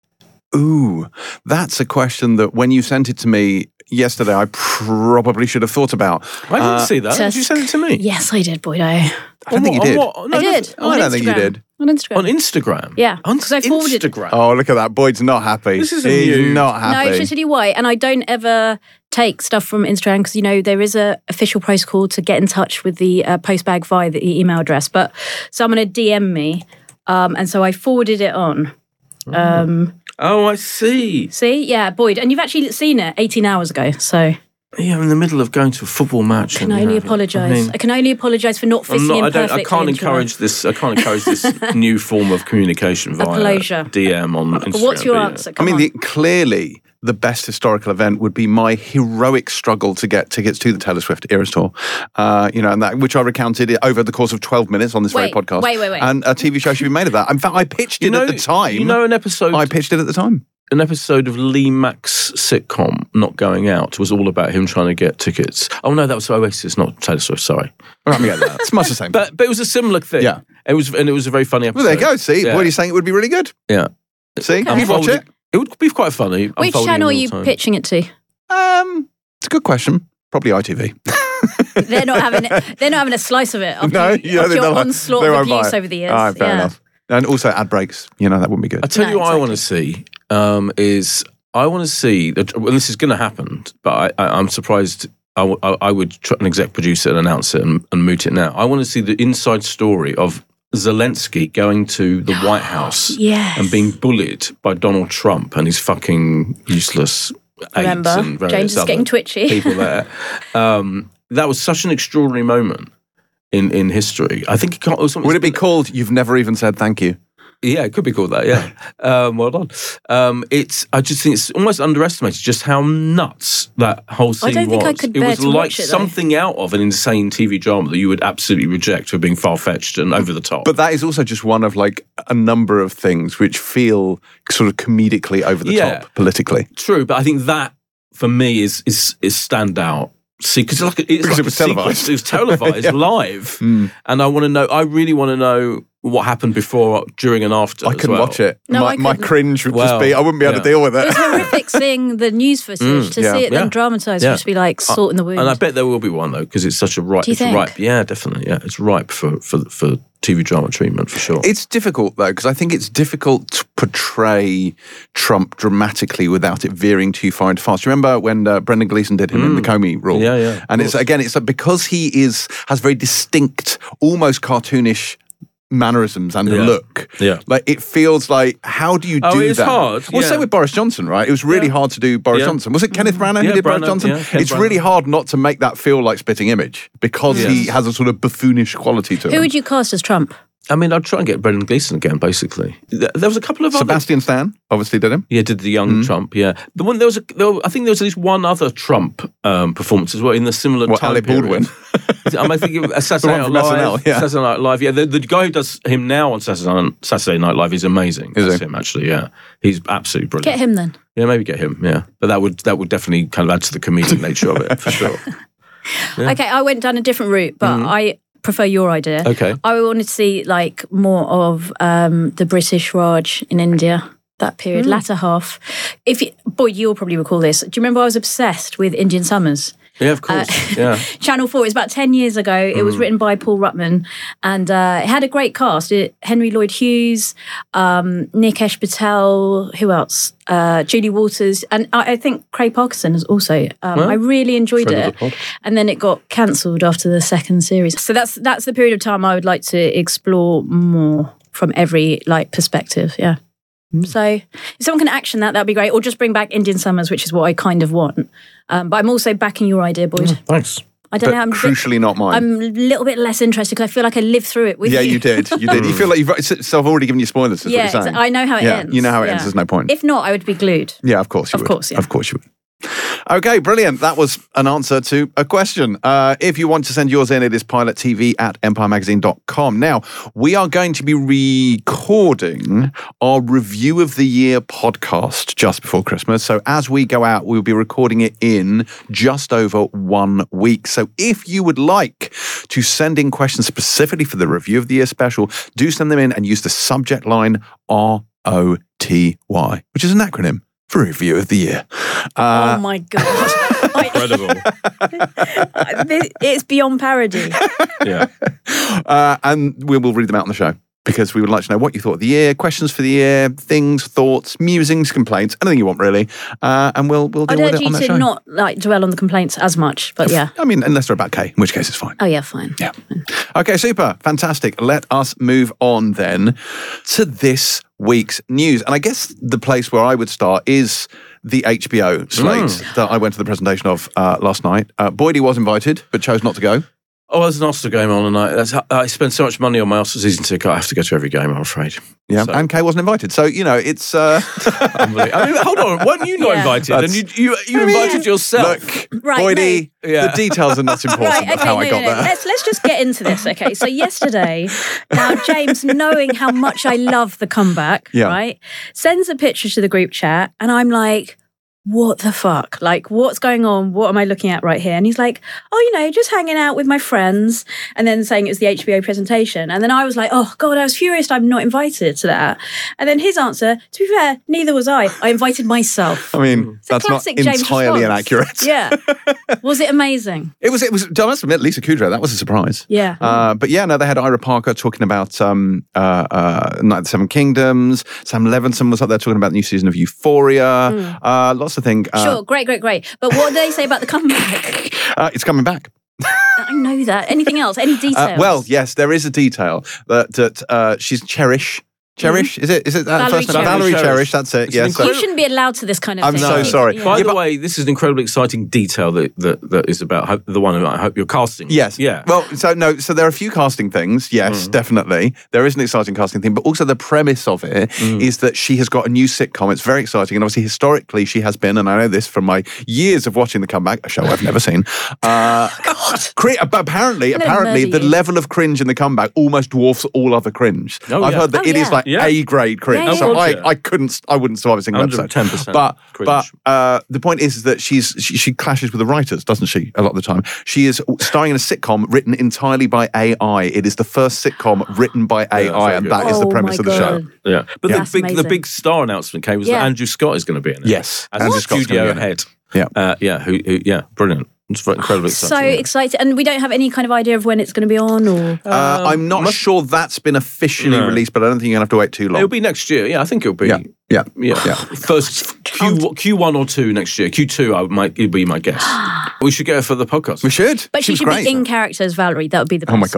Ooh, that's a question that when you sent it to me yesterday, I probably should have thought about. I didn't Uh, see that. Did you send it to me? Yes, I did, Boydo. I don't think you On did. what- on what? No, I no, did. Oh, I on don't think you Instagram. did. On Instagram. On Instagram? Yeah, On 'cause I forwarded- Instagram? Oh, look at that. Boyd's not happy. This isn't He's you. not No, happy. it's just really why. And I don't ever take stuff from Instagram because, you know, there is a official protocol to get in touch with the uh, postbag via the email address. But someone had D M'd me, um, and so I forwarded it on. Um, Oh, I see. see? Yeah, Boyd. And you've actually seen it eighteen hours ago. So Yeah, I'm in the middle of going to a football match. I can and, only you know, apologise. I I, mean, can only apologise for not I'm fitting not, in I, don't, perfectly. I can't into encourage this. I can't encourage this new form of communication via closure. D M on Instagram. But what's your but yeah. answer? I Come mean, on. the, clearly the best historical event would be my heroic struggle to get tickets to the Taylor Swift Eras Tour, uh, you know, and that which I recounted over the course of twelve minutes on this Wait, very podcast. wait, wait, wait. And a T V show should be made of that. In fact, I pitched You it know, at the time. You know, an episode. I pitched it at the time. an episode of Lee Mack's sitcom Not Going Out was all about him trying to get tickets. Oh no, that was Oasis, not Taylor Swift. Sorry, All right, we get that. It's much the same. but but it was a similar thing. Yeah. it was, and it was a very funny episode. well, there you go. See, yeah. what are you saying? It would be really good. Yeah, See, Okay. you'd watch it. It would be quite funny. Which unfolding channel are in you real time. pitching it to? Um, it's a good question. Probably I T V. They're not having it. They're not having a slice of it. After, no, you, you after your they're like- onslaught they of won't buy abuse it. over the years. All right, fair yeah. enough. And also ad breaks. You know, that wouldn't be I good. tell No, you what I exactly. want to see um, is I want to see that. Well, this is going to happen, but I, I, I'm surprised. I, w- I- I would try an exec produce it and announce it and, and moot it now. I want to see the inside story of Zelensky going to the White House Yes. and being bullied by Donald Trump and his fucking useless aides Remember, and various James is other getting twitchy. people there. Um, that was such an extraordinary moment in, in history. I think it can't, was Would it be called "You've Never Even Said Thank You"? Yeah, it could be called that. Yeah, um, well done. Um, it's. I just think it's almost underestimated just how nuts that whole scene was. don't think I could it bear was to like watch it, though. something out of an insane T V drama that you would absolutely reject for being far fetched and over the top. But that is also just one of like a number of things which feel sort of comedically over the Yeah. top politically. True, but I think that for me is is is standout. See, because like, it's Because like it was a sequence. televised. It was televised Yeah. live, Mm. and I want to know. I really want to know what happened before, during, and after. I as couldn't well. watch it. No, my, I my couldn't. cringe would Well, just be, I wouldn't be able yeah. to deal with It was it. horrific seeing the news footage. to yeah. see it then Yeah. dramatised Yeah. would just be like salt in the wound. And I bet there will be one though, because it's such a ripe. Do you it's think? ripe. Yeah, definitely. Yeah, it's ripe for for for T V drama treatment for sure. It's difficult though, because I think it's difficult to portray Trump dramatically without it veering too far into fast. Remember when uh, Brendan Gleeson did him in the Comey rule? Yeah, yeah, of And it's course. again, it's like because he is has very distinct, almost cartoonish mannerisms and a Yeah. look. Yeah. Like it feels like, how do you do Oh, it's that? hard, Well, yeah. same with Boris Johnson, right? It was really Yeah. hard to do Boris Yeah. Johnson. Was it Kenneth Branagh who Yeah, did Boris Branagh, Johnson? yeah, Ken it's Branagh. really hard not to make that feel like spitting image because he Yes. has a sort of buffoonish quality to Who him. would you cast as Trump? I mean, I'd try and get Brendan Gleeson again, basically. There was a couple of other... Sebastian Stan obviously did him. Yeah, did the young Mm. Trump, yeah. The one there was, a, there were, I think there was at least one other Trump um, performance as well in the similar What, time Alec period. Baldwin? I mean, I think it- Saturday The one Night from S N L, Live. yeah. Saturday Night Live, yeah. The, the guy who does him now on Saturday, Saturday Night Live is amazing. Is That's he? him, actually, yeah. He's absolutely brilliant. Get him then. Yeah, maybe get him, yeah. But that would that would definitely kind of add to the comedic nature of it, for sure. Yeah. Okay, I went down a different route, but Mhm. I prefer your idea. Okay. I wanted to see like more of um, the British Raj in India. That period, latter half. If you, boy, you'll probably recall this. Do you remember I was obsessed with Indian Summers? Yeah, of course, Uh, yeah. Channel four. It was about ten years ago. It was written by Paul Ruttman, and uh, it had a great cast. It, Henry Lloyd Hughes, um, Nikesh Patel, who else? Uh, Julie Walters, and I, I think Craig Parkinson is also. Um, Well, I really enjoyed friend of it, the pod. and then it got cancelled after the second series. So that's that's the period of time I would like to explore more from every like perspective. Yeah. So if someone can action that, that'd be great. Or just bring back Indian Summers, which is what I kind of want. Um, but I'm also backing your idea, Boyd. Thanks. I don't But know. I'm a bit- crucially not mine. I'm a little bit less interested because I feel like I lived through it with yeah, you. you did. You did. You feel like you've so I've already given you spoilers. Is Yeah, what you're saying. I know how it yeah, ends. you know how it ends. Yeah. There's no point. If not, I would be glued. yeah, of course you Of would. course, yeah. Of course you would. Okay, brilliant. That was an answer to a question. Uh, if you want to send yours in, it is pilot t v at empire magazine dot com. Now, we are going to be recording our Review of the Year podcast just before Christmas. So as we go out, we'll be recording it in just over one week. So if you would like to send in questions specifically for the Review of the Year special, do send them in and use the subject line R O T Y, which is an acronym for Review of the Year. Uh, oh my god! I- Incredible. This- it's beyond parody. Yeah. uh, and we will read them out on the show because we would like to know what you thought of the year, questions for the year, things, thoughts, musings, complaints, anything you want really. Uh, and we'll we'll deal I'd with urge it on you that to show. not like dwell on the complaints as much, but yeah. I mean, unless they're about Kay, in which case it's fine. Oh yeah, fine. Yeah. Okay, super. Fantastic. Let us move on then to this week's news. And I guess the place where I would start is the H B O slate that I went to the presentation of uh, last night. Uh, Boydie was invited, but chose not to go. Oh, there's an Ulster game on tonight. That's, I spend so much money on my Ulster season ticket. I have to go to every game, I'm afraid. Yeah, So- and Kay wasn't invited. So, you know, it's... Uh, Unbelievable. I mean, hold on. Weren't you not Yeah. invited? And you you, you I mean, invited yourself. Look, Right, Boydie, no. Yeah. the details are not important. Right, That's okay, how no, I no, got no. there. Let's let's just get into this. Okay, so yesterday, now James, knowing how much I love the comeback, Yeah. right, sends a picture to the group chat, and I'm like, what the fuck? Like, what's going on? What am I looking at right here? And he's like, oh, you know, just hanging out with my friends, and then saying it was the H B O presentation. And then I was like, oh, God, I was furious I'm not invited to that. And then his answer, to be fair, neither was I. I invited myself. I mean, It's a that's not classic James entirely response. inaccurate. Yeah. Was it amazing? It was, it was, I must admit, Lisa Kudrow, that was a surprise. Yeah. Uh, but yeah, no, they had Ira Parker talking about um, uh, uh, Night of the Seven Kingdoms. Sam Levinson was up there talking about the new season of Euphoria. Uh, lots of things. Uh, Sure, great, great, great. But what do they say about the comeback? uh, it's coming back. I know that. Anything else? Any details? Uh, well, yes, there is a detail that, that uh, she's Cherish. Cherish? Is it? Is it that Mm-hmm. Valerie first name? Cherish. Valerie Cherish. Cherish, that's it. It's Yes. an So- you incredible- shouldn't be allowed to this kind of I'm thing. so sorry. Yeah. By Yeah, the but- way, this is an incredibly exciting detail that, that, that is about ho- the one I hope you're casting. Yes. Yeah. Well, so no, so there are a few casting things. Yes, definitely. There is an exciting casting thing, but also the premise of it is that she has got a new sitcom. It's very exciting. And obviously, historically, she has been, and I know this from my years of watching The Comeback, a show I've never seen. Uh, cre- but apparently, I'm gonna apparently, murder the you. level of cringe in The Comeback almost dwarfs all other cringe. Oh, I've yeah. heard that Oh, it is yeah. like Yeah. A grade cringe. Yeah, so yeah. I, Yeah. I couldn't, I wouldn't survive a single one hundred episode. ten percent But, cringe. but uh, the point is that she's she, she clashes with the writers, doesn't she? A lot of the time, she is starring in a sitcom written entirely by A I. It is the first sitcom written by A I, very and good. that is the Oh premise my of the show. God. Yeah. But Yeah. the That's big the amazing. big star announcement came was Yeah. that Andrew Scott is going to be in it. Yes, As Andrew a Scott's studio gonna be in it. head. Yeah. Uh, yeah. Who, who? Yeah. Brilliant. It's very incredibly So exciting. excited. And we don't have any kind of idea of when it's going to be on or... Uh, I'm not must- sure that's been officially No. released, but I don't think you're going to have to wait too long. It'll be next year. Yeah, I think it'll be. yeah, yeah. Yeah. Yeah. First Q Q one or two next year. Q two, I might it'd be my guess. We should get her for the podcast. We should. But she, was should great. be in character as Valerie. That would be the best. Oh my God.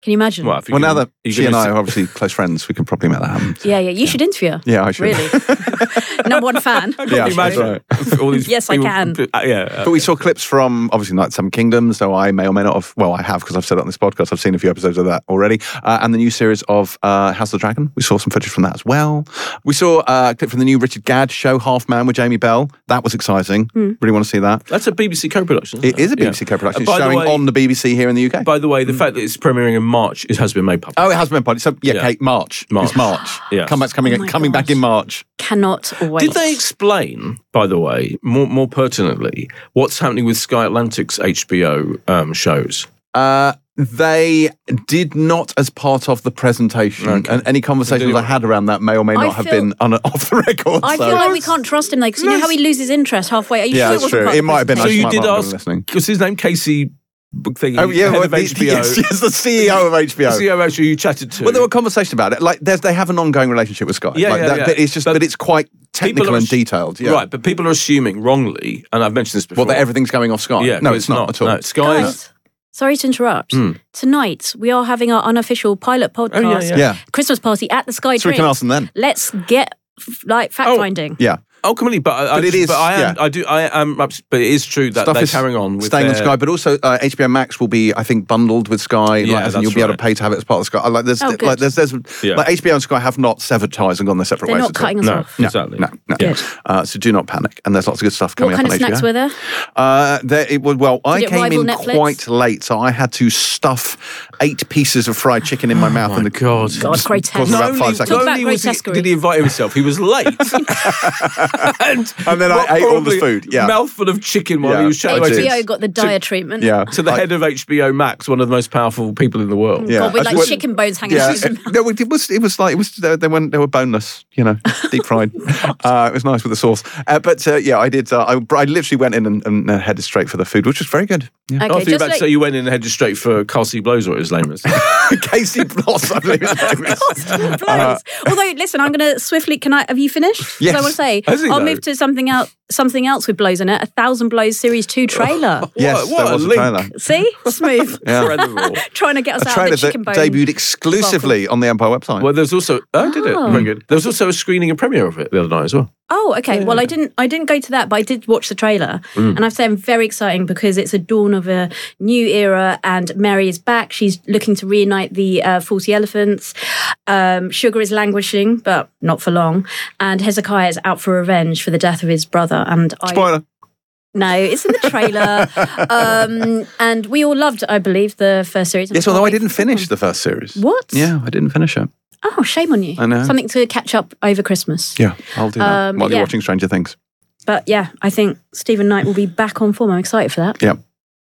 Can you imagine? Well, if Well, you're now gonna- that you're she gonna and I sit- are obviously close friends, we can probably make that happen. yeah, yeah. You should interview her. Yeah, I should. Really. Number one fan. Can Yeah, you imagine all these Yes, I people- can. uh, yeah. uh, But we saw clips from obviously Night Seven Kingdoms, so I may or may not have. Well, I have because I've said it on this podcast. I've seen a few episodes of that already, uh, and the new series of uh, House of the Dragon. We saw some footage from that as well. We saw uh, a clip from the new Richard Gadd show, Half Man, with Jamie Bell. That was exciting. Really want to see that. That's a B B C co-production. isn't It is a B B C Yeah. co-production. Uh, It's by the showing way- on the B B C here in the U K. By the way, the fact that it's premiering in March, it has been made public. Oh, it has been published. So yeah, Yeah. Kate, March. March. It's March. Yeah. Come back's coming Oh my coming back God. in March. Cannot wait. Did they explain, by the way, more more pertinently, what's happening with Sky Atlantic's H B O um, shows? Uh, they did not as part of the presentation, Okay. and any conversations I had around that may or may I not have feel- been on, off the record. I so. feel like we can't trust him though, because you know how he loses interest halfway. Are you Yeah, sure it that's wasn't true. part of It the might have been. So I presentation? you might did not have been ask, listening. what's his name? Casey thingy, Oh yeah, head well, of the, H B O. yes, yes, the C E O of H B O. C E O actually you chatted to. Well, there were conversations about it. Like, there's they have an ongoing relationship with Sky. Yeah, like yeah, that, yeah. But it's just, But but, it's quite technical are and ass- detailed. Yeah. Right, but people are assuming wrongly, and I've mentioned this before. Well, that everything's going off Sky. Yeah, no, but it's not, at all. No, Sky is. Guys, sorry to interrupt. Hmm. Tonight we are having our unofficial pilot podcast Oh, yeah, yeah. Yeah. Christmas party at the Sky So we Drink. can ask them then. Let's get f- like fact Oh. finding. Yeah. Oh, completely. But, I, I But it just- is, But I am. yeah. I do. I am. ups- But it is true that Stuff they're is carrying on with staying their, on Sky, but also uh, H B O Max will be, I think, bundled with Sky. Yeah, like, as in that's you'll be able right. to pay to have it as part of Sky. Uh, Like, there's, Oh, good. like, there's, there's, Yeah. like H B O and Sky have not severed ties and gone their separate They're ways. not at all. cutting us No, off. exactly. No, no. Good. Uh, so do not panic. And there's lots of good stuff coming What kind up of on snacks H B O. were there? Uh, there it was, well, I it came rival in Netflix? quite late, so I had to stuff eight pieces of fried chicken in my mouth. my and the, God. God, grotesque. Caused Not about only, five not seconds. Talk about only was he, grotesquerie. did he invite himself, he was late. and, And then I what, ate all the probably food, yeah. a mouthful of chicken while Yeah, he was I chatting did. to, H B O got the dire treatment. Yeah. to the I- head of H B O Max, one of the most powerful people in the world. Yeah. God, with I like just- chicken bones hanging Yeah, out of his it, no, it was. It was like it was. They, they weren't. They were boneless, you know, deep fried. uh, it was nice with the sauce. Uh, but uh, yeah, I did. Uh, I, I literally went in and, and uh, headed straight for the food, which was very good. Yeah. I Okay, thought you were just about to like, say you went in and headed straight for Kelsey Blows, or his name is. Casey Bloss, I believe his name is. blows. Although, listen, I'm going to swiftly. Can I? Have you finished? 'Cause Yes. I want to say Has he, I'll though? move to something else. Something else with blows in it. A Thousand Blows Series Two trailer. Yes, what there a was a link. trailer. See, smooth. Yeah. Incredible. Trying to get us A out of trailer the that chicken bone. debuted exclusively on the Empire website. Well, there's also oh, did it? Oh. Very good. There was also a screening and premiere of it the other night as well. Oh, okay. Well, I didn't. I didn't go to that, but I did watch the trailer, Mm. and I've said very exciting because it's a dawn of a new era. And Mary is back. She's looking to reunite the uh, Forty Elephants. Um, Sugar is languishing, but not for long. And Hezekiah is out for revenge for the death of his brother. And I Spoiler. no, it's in the trailer. um, and we all loved, I believe, the first series. and Yes, can't although I wait didn't for the finish second the first series. one. What? Yeah, I didn't finish it. Oh, shame on you. I know. Something to catch up over Christmas. Yeah, I'll do that Um, while yeah. you're watching Stranger Things. But yeah, I think Stephen Knight will be back on form. I'm excited for that. Yeah.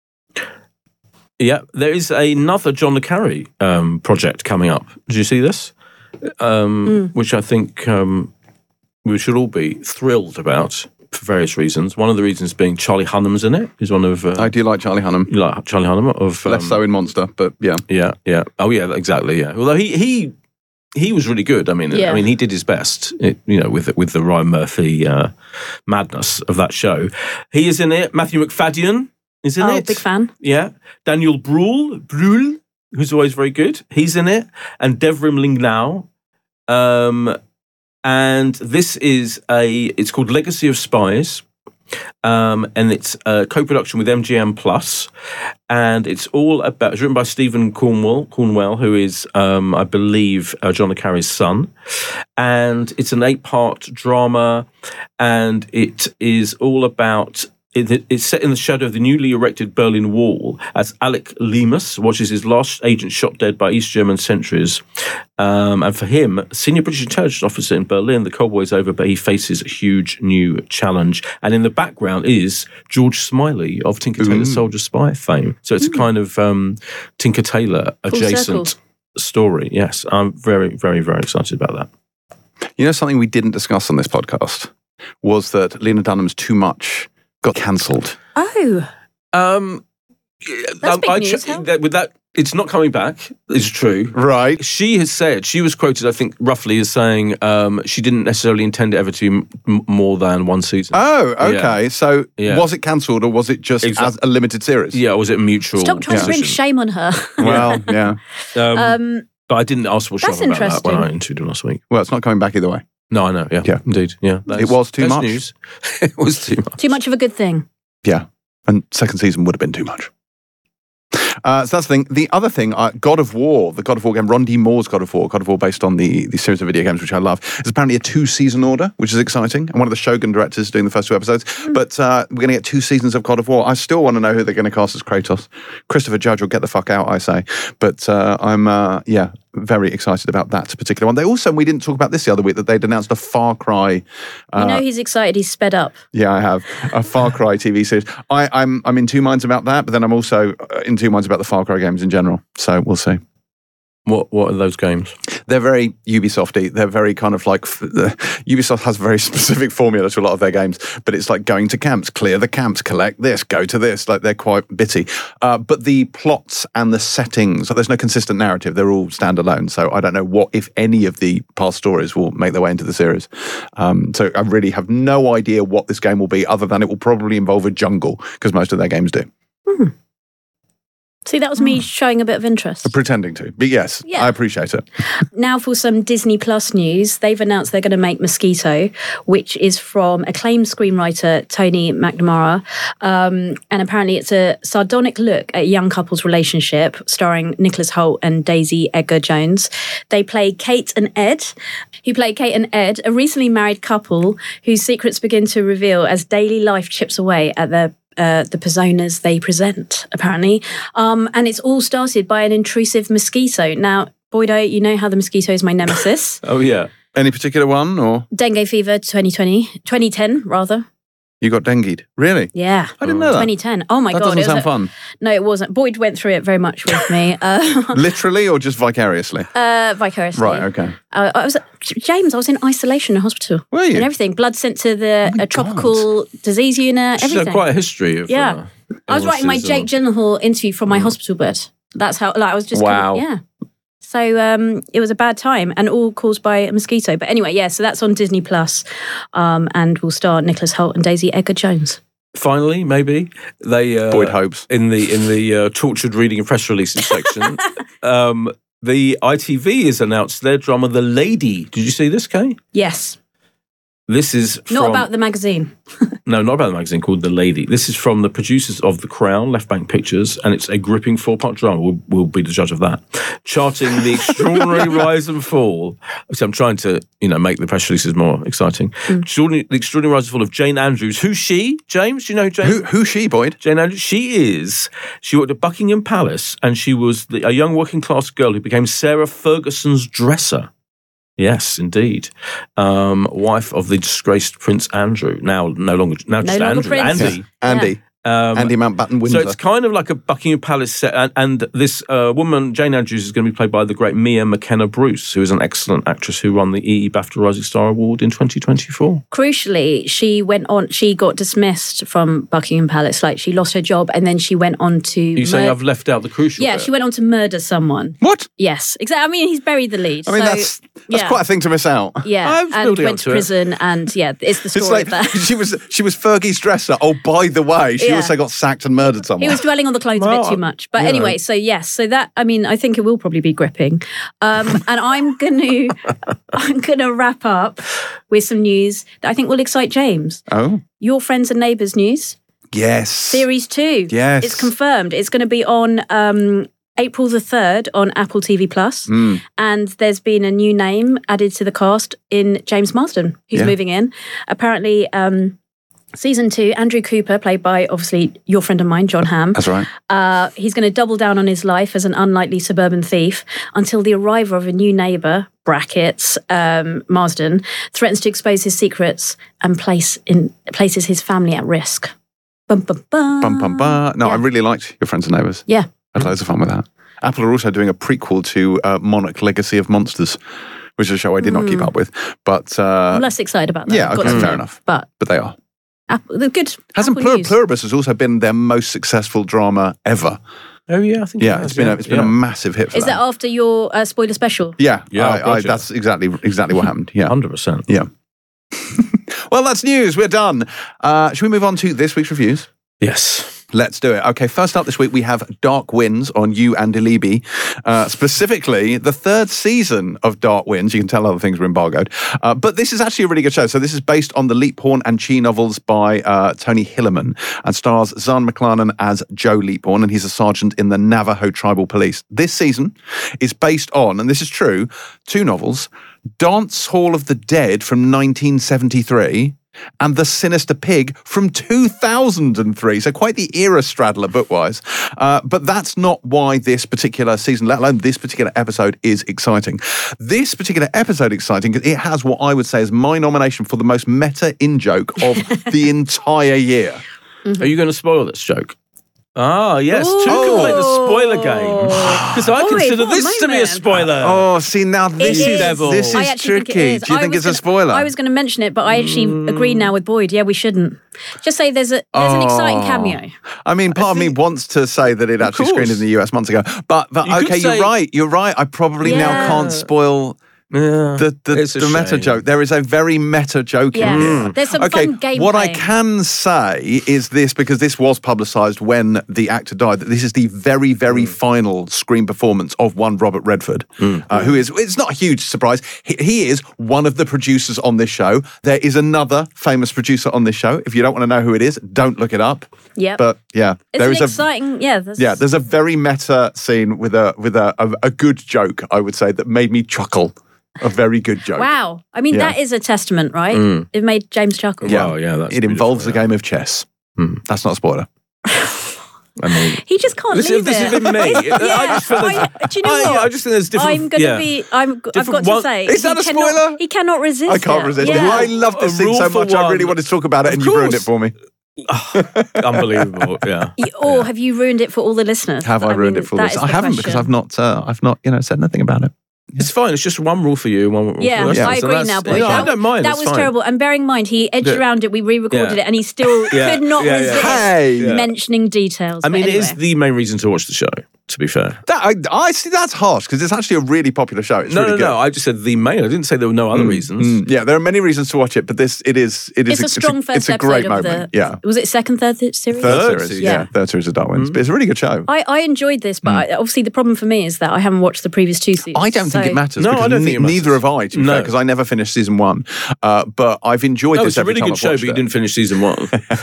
Yeah, there is another John le Carre um, project coming up. Did you see this? Um, Mm. Which I think um, we should all be thrilled about for various reasons. One of the reasons being Charlie Hunnam's in it. He's one of uh, I do like Charlie Hunnam. you like Charlie Hunnam of um, Less so in Monster, but yeah. Yeah, yeah. Oh, yeah. Exactly. Yeah. Although he he he was really good. I mean, Yeah. I mean, he did his best. It, you know, with with the Ryan Murphy uh, madness of that show. He is in it. Matthew McFadden is in Oh, it. big fan. Yeah. Daniel Brühl, Brühl, who's always very good. He's in it. And Devrim Lingnau. Um, and this is a, it's called Legacy of Spies. Um, and it's a co-production with M G M Plus, and it's all about. It's written by Stephen Cornwell, Cornwell, who is, um, I believe, uh, John le Carre's son, and it's an eight-part drama, and it is all about. It, it's set in the shadow of the newly erected Berlin Wall as Alec Lemus watches his last agent shot dead by East German sentries. Um, and for him, senior British intelligence officer in Berlin, the Cold War is over, but he faces a huge new challenge. And in the background is George Smiley of Tinker Tailor Soldier Spy fame. So it's a kind of um, Tinker Tailor adjacent circle. story. Yes, I'm very, very, very excited about that. You know, something we didn't discuss on this podcast was that Lena Dunham's Too Much got cancelled. Oh, Um, That's Um, big I news, ch- Hal. that, with that, it's not coming back. It's true. Right. She has said, she was quoted, I think, roughly as saying um, she didn't necessarily intend it ever to be m- more than one season. Oh, okay. So Yeah. was it cancelled or was it just Exact- as a limited series? Yeah, or was it mutual? Stop trying to bring decision? shame on her. Well, yeah. Um, Um, but I didn't ask Bush That's about that when interesting. I interviewed him last week. Well, it's not coming back either way. No, I know. Yeah, Yeah. indeed. Yeah, It was too that's much. News. It was too much. too much of a good thing. Yeah. And second season would have been too much. Uh, so that's the thing. The other thing, uh, God of War, the God of War game, Ron D. Moore's God of War, God of War based on the, the series of video games, which I love, is apparently a two-season order, which is exciting. And one of the Shogun directors is doing the first two episodes. Mm. But uh, we're going to get two seasons of God of War. I still want to know who they're going to cast as Kratos. Christopher Judge will get the fuck out, I say. But uh, I'm, uh, yeah, very excited about that particular one. They also, we didn't talk about this the other week, that they'd announced a Far Cry. Uh, You know he's excited. He's sped up. Yeah, I have a Far Cry T V series. I, I'm I'm in two minds about that, but then I'm also uh, in two minds about the Far Cry games in general. So we'll see. What What are those games? They're very Ubisofty. They're very kind of like f- the, Ubisoft has a very specific formula to a lot of their games, but it's like going to camps, clear the camps, collect this, go to this. Like they're quite bitty. Uh, but the plots and the settings, like there's no consistent narrative. They're all standalone. So I don't know what, if any, of the past stories will make their way into the series. Um, so I really have no idea what this game will be, other than it will probably involve a jungle, because most of their games do. Hmm. See, that was me showing a bit of interest. Pretending to. But yes, Yeah. I appreciate it. Now for some Disney Plus news. They've announced they're going to make Mosquito, which is from acclaimed screenwriter Tony McNamara. Um, and apparently it's a sardonic look at a young couple's relationship, starring Nicholas Hoult and Daisy Edgar Jones. They play Kate and Ed, who play Kate and Ed, a recently married couple whose secrets begin to reveal as daily life chips away at their Uh, the personas they present, apparently. Um, and it's all started by an intrusive mosquito. Now, Boydo, you know how the mosquito is my nemesis. Oh, yeah. Any particular one, or Dengue fever twenty twenty, twenty ten rather. you got dengued? Really? Yeah. I didn't know that. twenty ten. Oh my That God. doesn't it was sound a- fun. No, it wasn't. Boyd went through it very much with me. Uh, Literally or just vicariously? uh, vicariously. Right, okay. Uh, I was James. I was in isolation in hospital. Were you? And everything. Blood sent to the Oh my uh, tropical disease unit. She's Everything. had quite a history of. Yeah. Uh, I was writing my illnesses Jake and- Gyllenhaal interview from my hospital bed. That's how. Like I was just. Wow. Yeah. So um, it was a bad time, and all caused by a mosquito. But anyway, yeah. So that's on Disney Plus, um, and will star Nicholas Hoult and Daisy Edgar Jones. Finally, maybe they. Uh, Boyd hopes. in the in the uh, tortured reading of press releases section. um, the I T V has announced their drama, The Lady. Did you see this, Kay? Yes. This is Not from, about the magazine. no, not about the magazine, called The Lady. This is from the producers of The Crown, Left Bank Pictures, and it's a gripping four-part drama. We'll, we'll be the judge of that. Charting the extraordinary rise and fall. So I'm trying to, you know, make the press releases more exciting. Mm. Extraordinary, the extraordinary rise and fall of Jane Andrews. Who's she? James, do you know Jane? Who, who's she, Boyd? Jane Andrews, she is, she worked at Buckingham Palace, and she was the, a young working class girl who became Sarah Ferguson's dresser. Yes, indeed. Um, wife of the disgraced Prince Andrew. Now, no longer, now No just longer Andrew. Prince. Andy. Andy. Um, Andy Mountbatten so Windsor. it's kind of like a Buckingham Palace set, and, and this uh, woman, Jane Andrews, is going to be played by the great Mia McKenna Bruce, who is an excellent actress who won the E E BAFTA Rising Star Award in twenty twenty-four. Crucially, she went on. She got dismissed from Buckingham Palace. Like she lost her job, and then she went on to. Are you saying mur- I've left out the crucial Yeah, bit? she went on to murder someone. What? Yes, exactly. I mean, he's buried the lead. I mean, so, that's that's yeah. quite a thing to miss out. Yeah, I was and building went up to to it. prison, and yeah, it's the story It's like of that. she was she was Fergie's dresser. Oh, by the way, she Yeah. also got sacked and murdered someone. He was dwelling on the clothes a Well, bit too much. But you anyway, know. so yes, so that I mean, I think it will probably be gripping. Um, and I'm gonna I'm gonna wrap up with some news that I think will excite James. Oh, Your Friends and Neighbours news. yes. Series two. Yes. It's confirmed. It's going to be on um, April the third on Apple T V Plus. Mm. And there's been a new name added to the cast in James Marsden, who's Yeah. moving in. Apparently, um, season two, Andrew Cooper, played by obviously your friend of mine, John Hamm. That's right. Uh, he's going to double down on his life as an unlikely suburban thief until the arrival of a new neighbour, brackets, um, Marsden, threatens to expose his secrets and place in places his family at risk. Bum, bum, bum. Bum, bum, bum. No, Yeah. I really liked Your Friends and Neighbours. Yeah. I had loads of fun with that. Apple are also doing a prequel to uh, Monarch Legacy of Monsters, which is a show I did not keep up with. But uh, I'm less excited about that. yeah, I've got okay, to fair admit. enough. But But they are. Apple, the good. Hasn't Apple Plur- News. Pluribus has also been their most successful drama ever? Oh yeah, I think. Yeah, it it's has, been yeah. a, it's been yeah. a massive hit for Is them. that after your uh, spoiler special? Yeah, Yeah, I, I, gotcha. that's exactly exactly what happened. Yeah, Hundred percent. yeah. Well, that's news. We're done. Uh, should we move on to this week's reviews? Yes. Let's do it. Okay, first up this week, we have Dark Winds on You and Delibi. Uh, specifically, the third season of Dark Winds. You can tell other things were embargoed. Uh, but this is actually a really good show. So this is based on the Leaphorn and Chi novels by uh, Tony Hillerman and stars Zahn McClarnon as Joe Leaphorn, and he's a sergeant in the Navajo Tribal Police. This season is based on, and this is true, two novels, Dance Hall of the Dead from nineteen seventy-three and The Sinister Pig from two thousand three. So quite the era straddler book-wise. Uh, but that's not why this particular season, let alone this particular episode, is exciting. This particular episode exciting because it has what I would say is my nomination for the most meta in-joke of the entire year. Are you going to spoil this joke? Ah, yes. Ooh. Two can play the spoiler game. Because I Oi, consider what a this to be a moment. spoiler. Oh, see, now this It is, is. this is I actually tricky. think it is. Do you I think was it's gonna- a spoiler? I was going to mention it, but I actually agree now with Boyd. Yeah, we shouldn't. Just say there's a there's an exciting Oh. cameo. I mean, part of me think- wants to say that it actually screened course. in the U S months ago. But, but You could okay, say- you're right. You're right. I probably now Yeah. can't spoil Yeah, the, the, it's a the meta shame. joke. There is a very meta joke Yeah. in here. There's some okay, fun game what I playing. can say is this, because this was publicised when the actor died, that this is the very, very final screen performance of one Robert Redford, uh, who is, it's not a huge surprise, he, he is one of the producers on this show. There is another famous producer on this show. If you don't want to know who it is, don't look it up. Yep. But yeah, It's there an is a... exciting, yeah. There's, Yeah, there's a very meta scene with a with a, a, a good joke, I would say, that made me chuckle. A very good joke. Wow. I mean, Yeah. that is a testament, right? Mm. It made James chuckle. Yeah, Wow, yeah, that's it involves beautiful, a yeah. game of chess. Hmm. That's not a spoiler. I mean, He just can't this, leave is, this it. has been me. I Yeah, just feel there's- I- do you know I, what? I just think there's different. I'm gonna yeah. be. I'm. I've Different got to one- say, Is that he a cannot- spoiler? He cannot resist. I can't it. resist it. Yeah. I love this A scene rule so for much. I really one. wanted to talk about it, Of and you ruined it course. for me. Unbelievable. Yeah. You- Or have you ruined it for all the listeners? Have I, ruined mean, it for that this? is I the haven't because question. I've not. Uh, I've not. You know, said nothing about it. It's fine. It's just one rule for you, one rule Yeah, for the rest of I us, and agree that's- now, boy. No, I That- don't mind. That it's was fine. terrible. And bearing in mind, he edged Yeah. around it. We re-recorded Yeah. it, and he still Yeah. could not Yeah, yeah. resist Hey, Yeah. mentioning details. I But mean, it is anyway. the main reason to watch the show. To be fair. that, I, I see. That's harsh because it's actually a really popular show. It's No, really no, good. no. I just said the main. I didn't say there were no other reasons. Mm, yeah, there are many reasons to watch it, but this it is. It is. It's a strong first It's a episode great of moment. the. Yeah, Was it second, third th- series? third, Third series. season. Yeah. Yeah. third series of Dark Winds. But it's a really good show. I, I enjoyed this, but I, obviously the problem for me is that I haven't watched the previous two seasons. I don't think so- it matters. No, I because don't think it matters. Neither have I, to be No. fair, because I never finished season one. Uh, but I've enjoyed No, this it's a every really time good I've show, but watched you it. didn't finish season one.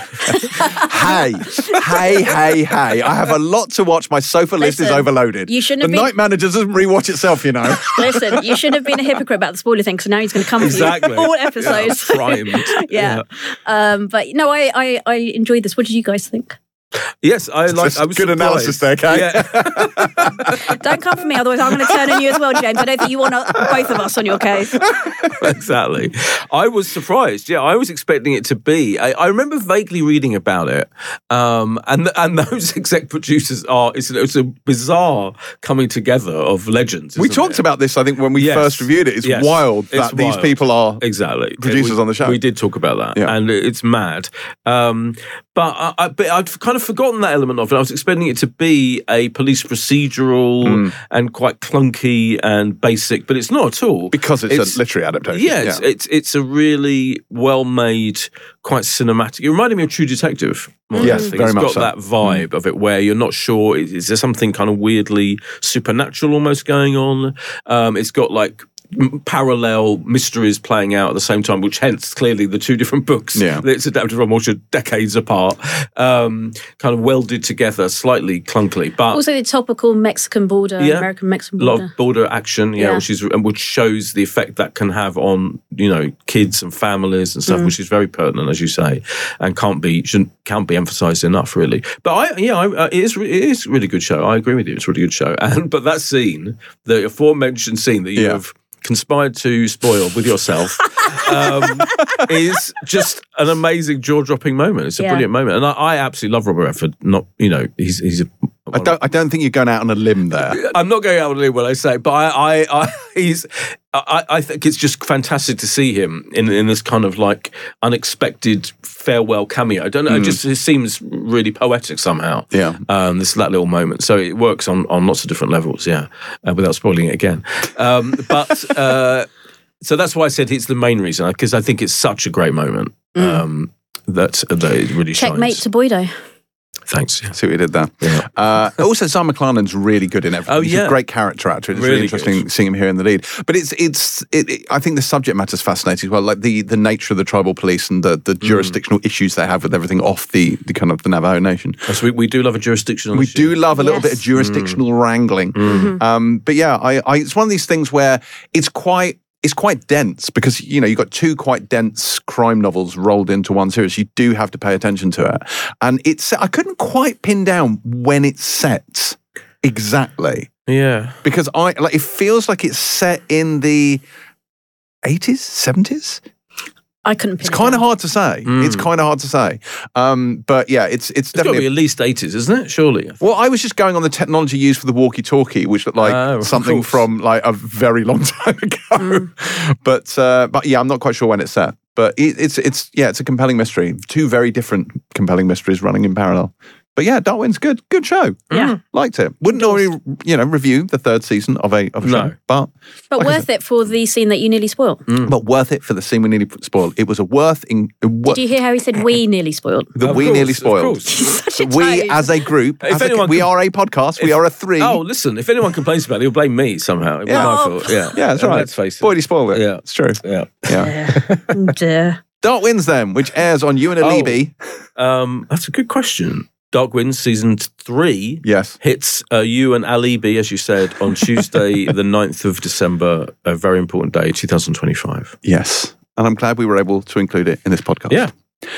hey, hey, hey, hey! I have a lot to watch. My sofa list is Listen, overloaded. you shouldn't the have been- Night Manager doesn't rewatch itself, you know. Listen, you shouldn't have been a hypocrite about the spoiler thing, because now he's going to come Exactly. for you all episodes. Primed. yeah. Um, but no, I, I, I enjoyed this. What did you guys think? Yes, I like. That's I was good surprised. analysis there, Kay. Yeah, Don't come for me, otherwise I'm going to turn on you as well, James. I don't think you want uh, both of us on your case. exactly. I was surprised. Yeah, I was expecting it to be. I, I remember vaguely reading about it, um, and and those exec producers are. It's, it's a bizarre coming together of legends. We isn't talked it? about this, I think, when we Yes. first reviewed it. It's Yes. wild that It's these wild. people are Exactly producers We- on the show. We did talk about that, Yeah. and it's mad. Um, but I, I, but I'd kind of forgotten that element of it. I was expecting it to be a police procedural Mm. and quite clunky and basic, but it's not at all because it's, a literary adaptation. Yeah, it's, it's it's a really well made, quite cinematic. It reminded me of True Detective. more than Yes, anything. very it's much got so. that vibe of it where you're not sure is, is there something kind of weirdly supernatural almost going on. Um, it's got like m- parallel mysteries playing out at the same time, which hence clearly the two different books Yeah. that it's adapted from, which are decades apart, um, kind of welded together slightly clunkily, but Also, the topical Mexican border, Yeah. American Mexican a lot border. of border action, yeah, Yeah. which is and which shows the effect that can have on you know kids and families and stuff, which is very pertinent, as you say, and can't be shouldn't can't be emphasised enough, really. But I, yeah, I, uh, it is re- it is a really good show. I agree with you; it's a really good show. And but that scene, the aforementioned scene that you Yeah. have conspired to spoil with yourself, um, is just an amazing jaw-dropping moment. It's a Yeah. brilliant moment, and I, I absolutely love Robert Redford. Not you know he's he's a I don't. I don't think you're going out on a limb there. I'm not going out on a limb when I say, but I, I, I he's. I, I think it's just fantastic to see him in in this kind of like unexpected farewell cameo. I don't know. Mm. It just it seems really poetic somehow. Yeah. Um, this that little moment. So it works on on lots of different levels. Yeah. Uh, without spoiling it again. Um, but uh, so that's why I said it's the main reason, because I think it's such a great moment. Mm. Um, that that it really shines. Checkmate to Boydo. Thanks. Yeah. See what he did there. Yeah. Uh, also, Simon McLaren's really good in everything. Oh, He's yeah. a great character actor. It's Really really interesting good. seeing him here in the lead. But it's it's. It, it, I think the subject matter is fascinating as well, like the, the nature of the tribal police and the, the jurisdictional issues they have with everything off the, the kind of the Navajo Nation. So we, we do love a jurisdictional We issue. do love a little Yes. bit of jurisdictional wrangling. Mm. Um, but yeah, I, I, it's one of these things where it's quite it's quite dense because, you know, you've got two quite dense crime novels rolled into one series. You do have to pay attention to it. And it's I couldn't quite pin down when it's set exactly Yeah. because I like it feels like it's set in the eighties, seventies. I couldn't pin It's it kind of down. hard to say. Mm. It's kind of hard to say. Um, but yeah, it's it's It's got to definitely be at least eighties, isn't it? Surely. Well, I was just going on the technology used for the walkie-talkie, which looked like Oh, of something course. from like a very long time ago. But uh, but yeah, I'm not quite sure when it's set. But it, it's it's yeah, it's a compelling mystery. Two very different compelling mysteries running in parallel. But yeah, Darwin's good. Good show. Yeah. Liked it. Wouldn't normally, you know, review the third season of a of a No. show, but But like I worth it for the scene that you nearly spoiled. but worth it for the scene we nearly spoiled. It was a worth in Did you hear how he said we nearly spoiled? that Of we course, nearly of spoiled. course. Such a We toad. as a group, If as a, anyone we can- are a podcast. we if- are a three. Oh, listen, if anyone complains about it, he'll blame me somehow. It Yeah. wasn't my fault. Yeah. yeah, that's Uh, right. Let's face it. Boyd, he spoiled it. Yeah. It's true. Yeah. Yeah. Oh, dear. Dark Winds, then, which airs on you and Alibi. Um, that's a good question. Dark Winds season three Yes. hits uh, you and Alibi, as you said, on Tuesday, the ninth of December, a very important day, twenty twenty-five. Yes. And I'm glad we were able to include it in this podcast. Yeah.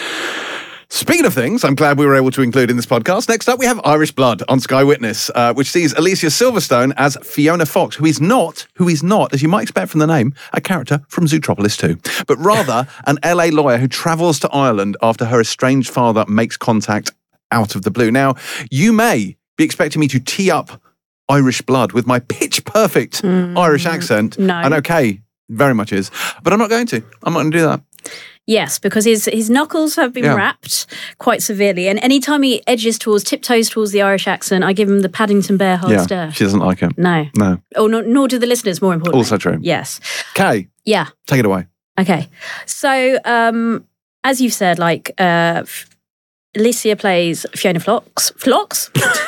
Speaking of things, I'm glad we were able to include in this podcast. Next up, we have Irish Blood on Sky Witness, uh, which sees Alicia Silverstone as Fiona Fox, who is not, who is not, as you might expect from the name, a character from Zootropolis two, but rather an L A lawyer who travels to Ireland after her estranged father makes contact out of the blue. Now, you may be expecting me to tee up Irish Blood with my pitch perfect Irish accent. no. And okay, very much is. But I'm not going to. I'm not going to do that. Yes, because his his knuckles have been Yeah. wrapped quite severely, and anytime he edges towards, tiptoes towards the Irish accent, I give him the Paddington Bear hard Yeah, stare. she doesn't like it. No, No. or nor, nor do the listeners. More importantly, Also true. Yes, Kay, yeah. take it away. Okay, so um, as you've said, like uh, F- Alicia plays Fiona Fox. Fox.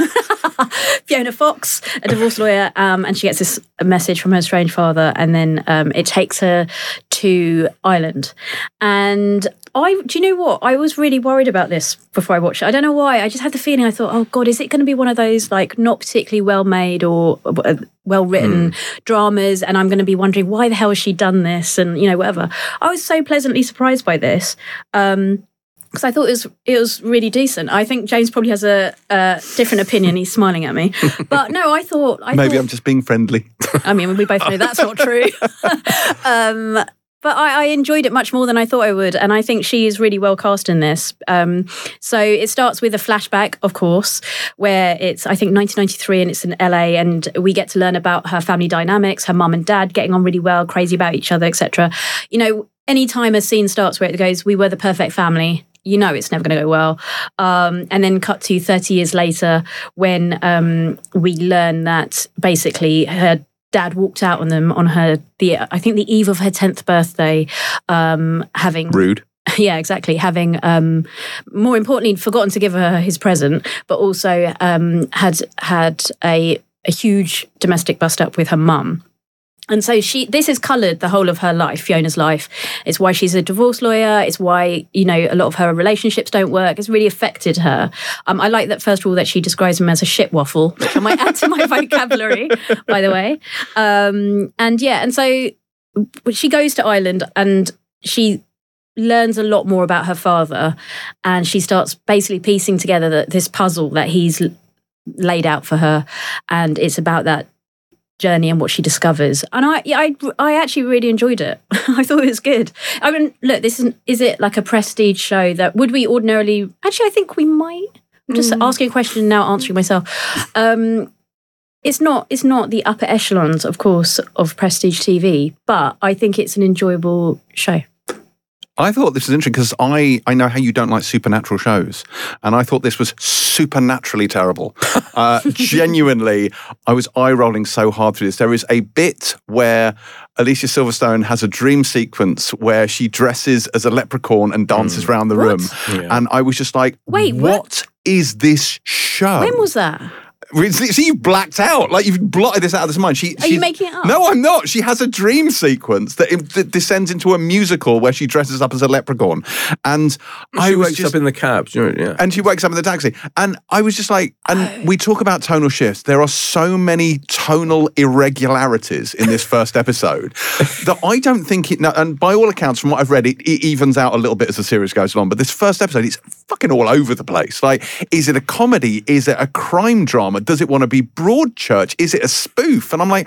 Fiona Fox, a divorce lawyer, um, and she gets this message from her estranged father, and then um, it takes her to Ireland. And I, do you know what? I was really worried about this before I watched it. I don't know why. I just had the feeling. I thought, oh God, is it going to be one of those like not particularly well made or uh, well written dramas? And I'm going to be wondering why the hell has she done this? And you know, whatever. I was so pleasantly surprised by this. Um, because I thought it was it was really decent. I think James probably has a, a different opinion. He's smiling at me, but no, I thought I Maybe thought, I'm just being friendly. I mean, we both know that's not true. um, but I, I enjoyed it much more than I thought I would, and I think she is really well cast in this. Um, so it starts with a flashback, of course, where it's I think nineteen ninety-three, and it's in L A, and we get to learn about her family dynamics, her mum and dad getting on really well, crazy about each other, et cetera. You know, anytime a scene starts where it goes, "We were the perfect family," you know it's never going to go well. Um, and then cut to thirty years later when um, we learn that basically her dad walked out on them on her, the I think the eve of her tenth birthday, um, having... Rude. Yeah, exactly. Having, um, more importantly, forgotten to give her his present, but also um, had had a, a huge domestic bust-up with her mum. And so she, this has coloured the whole of her life, Fiona's life. It's why she's a divorce lawyer. It's why, you know, a lot of her relationships don't work. It's really affected her. Um, I like that, first of all, that she describes him as a shit waffle, which I might add to my vocabulary, by the way. Um, and yeah, and so she goes to Ireland and she learns a lot more about her father, and she starts basically piecing together the, this puzzle that he's l- laid out for her. And it's about that journey and what she discovers, and I, I, I actually really enjoyed it. I thought it was good. I mean, look, this isn't, is it like a prestige show that would we ordinarily? Actually, I think we might. I'm just asking a question and now answering myself. Um, it's not it's not the upper echelons, of course, of prestige T V, but I think it's an enjoyable show. I thought this was interesting because I, I know how you don't like supernatural shows, and I thought this was supernaturally terrible. Uh, genuinely, I was eye-rolling so hard through this. There is a bit where Alicia Silverstone has a dream sequence where she dresses as a leprechaun and dances mm. around the what? room, yeah. and I was just like, Wait, what, what is this show? When was that? See, you've blacked out. Like, you've blotted this out of this mind. She, Are you making it up? No, I'm not. She has a dream sequence that, that descends into a musical where she dresses up as a leprechaun. And she I was wakes just, up in the cab. Yeah. And she wakes up in the taxi. And I was just like, and oh. we talk about tonal shifts. There are so many tonal irregularities in this first episode that I don't think it, and by all accounts, from what I've read, it, it evens out a little bit as the series goes along. But this first episode, it's fucking all over the place. Like, is it a comedy? Is it a crime drama? Does it want to be Broadchurch? Is it a spoof? And I'm like,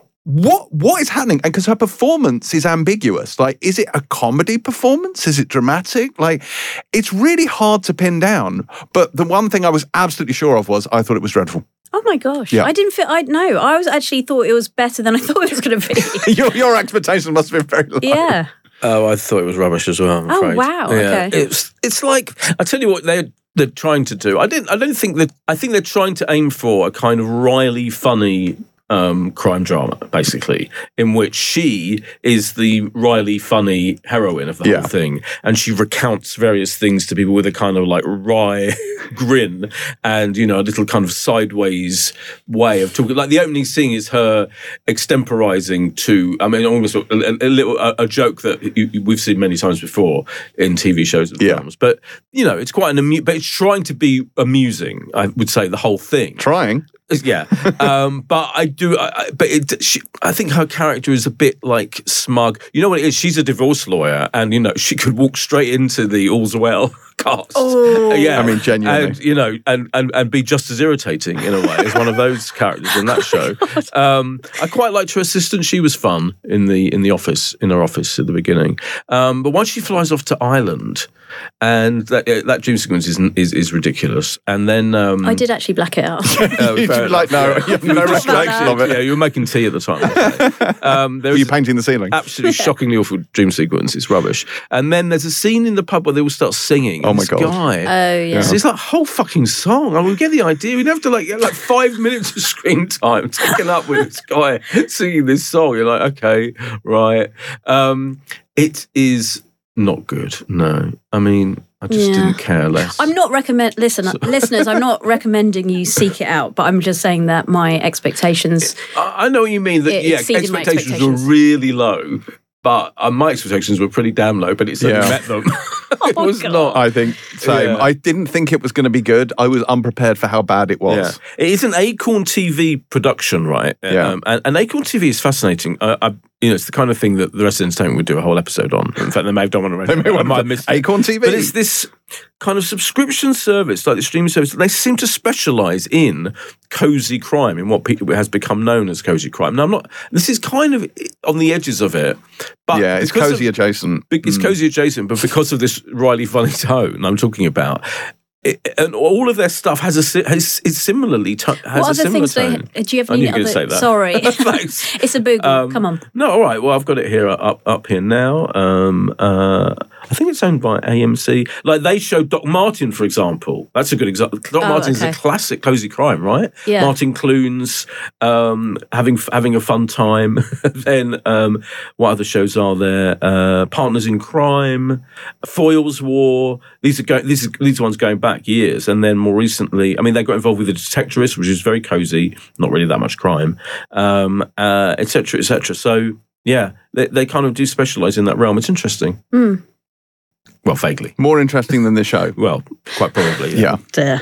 what what is happening? And because her performance is ambiguous. Like, is it a comedy performance? Is it dramatic? Like, it's really hard to pin down. But the one thing I was absolutely sure of was I thought it was dreadful. Oh my gosh. Yeah. I didn't feel, I no, I was actually thought it was better than I thought it was going to be. your, your expectations must have been very low. Yeah. Oh, I thought it was rubbish as well. I'm Oh, afraid. wow, Yeah. okay. It's it's like, I tell you what they're they're trying to do. I didn't. I don't think that. I think they're trying to aim for a kind of wryly funny um, crime drama, basically, in which she is the wryly funny heroine of the Yeah. whole thing, and she recounts various things to people with a kind of like wry grin and, you know, a little kind of sideways way of talking. Like, the opening scene is her extemporizing to, I mean, almost a, a, a little a, a joke that you, we've seen many times before in T V shows and Yeah. films. But, you know, it's quite an amu- but it's trying to be amusing, I would say, the whole thing. Trying. Yeah, um, but I do. I, I, but it, she, I think her character is a bit like smug. You know what it is? She's a divorce lawyer, and you know she could walk straight into the All's Well cast. Oh. Yeah, I mean, genuinely. and you know, and, and and be just as irritating in a way as one of those characters in that show. Um, I quite liked her assistant. She was fun in the in the office in her office at the beginning. Um, but once she flies off to Ireland, and that uh, that dream sequence is is, is ridiculous, and then um, I did actually black it out. uh, You like, no, you have no recollection of it. Yeah, you were making tea at the time. Um, there Were was you painting the ceiling? absolutely shockingly awful dream sequence. It's rubbish. And then there's a scene in the pub where they all start singing. Oh, and my this God. Guy, Oh, yeah. So it's like a whole fucking song. I mean, we get the idea. We'd have to like get like five minutes of screen time taken up with this guy singing this song. You're like, okay, right. Um, it is not good. No, I mean, I just Yeah. didn't care less. I'm not recommend. Listen, listeners, I'm not recommending you seek it out, but I'm just saying that my expectations. I I know what you mean. That It yeah, exceeded my expectations, expectations. were really low, but uh, my expectations were pretty damn low. But it certainly Yeah. met them. it Oh, was God. not. I think same. Yeah. I didn't think it was going to be good. I was unprepared for how bad it was. Yeah. It is an Acorn T V production, right? Yeah. Um, and, and Acorn T V is fascinating. Uh, I, you know, it's the kind of thing that the rest of entertainment would do a whole episode on. In fact, they may have done one already. They may I want might to- have missed it. Acorn T V. But it's this kind of subscription service, like the streaming service. They seem to specialise in cozy crime, in what people has become known as cozy crime. Now, I'm not. This is kind of on the edges of it, but yeah, it's because cozy of- adjacent. Be- It's Mm. cozy adjacent, but because of this Riley funny tone I'm talking about, it, and all of their stuff has a si- has, is similarly to, has What a other similar things tone. they? Do you have I knew any you were gonna other? say that. Sorry, Thanks. it's a boogle. Um, Come on. No, all right. Well, I've got it here up up here now. Um, uh, I think it's owned by A M C. Like, they show Doc Martin, for example. That's a good example. Doc Oh, Martin's okay. a classic cozy crime, right? Yeah. Martin Clunes um, having having a fun time. Then um, what other shows are there? Uh, Partners in Crime, Foyle's War. These are go- these are, these are ones going back years, and then more recently, I mean, they got involved with The Detectorist, which is very cozy, not really that much crime, um, uh, et cetera, et cetera. So yeah, they they kind of do specialise in that realm. It's interesting. Mm. Well, vaguely. More interesting than this show. Well, quite probably. Yeah. Dear.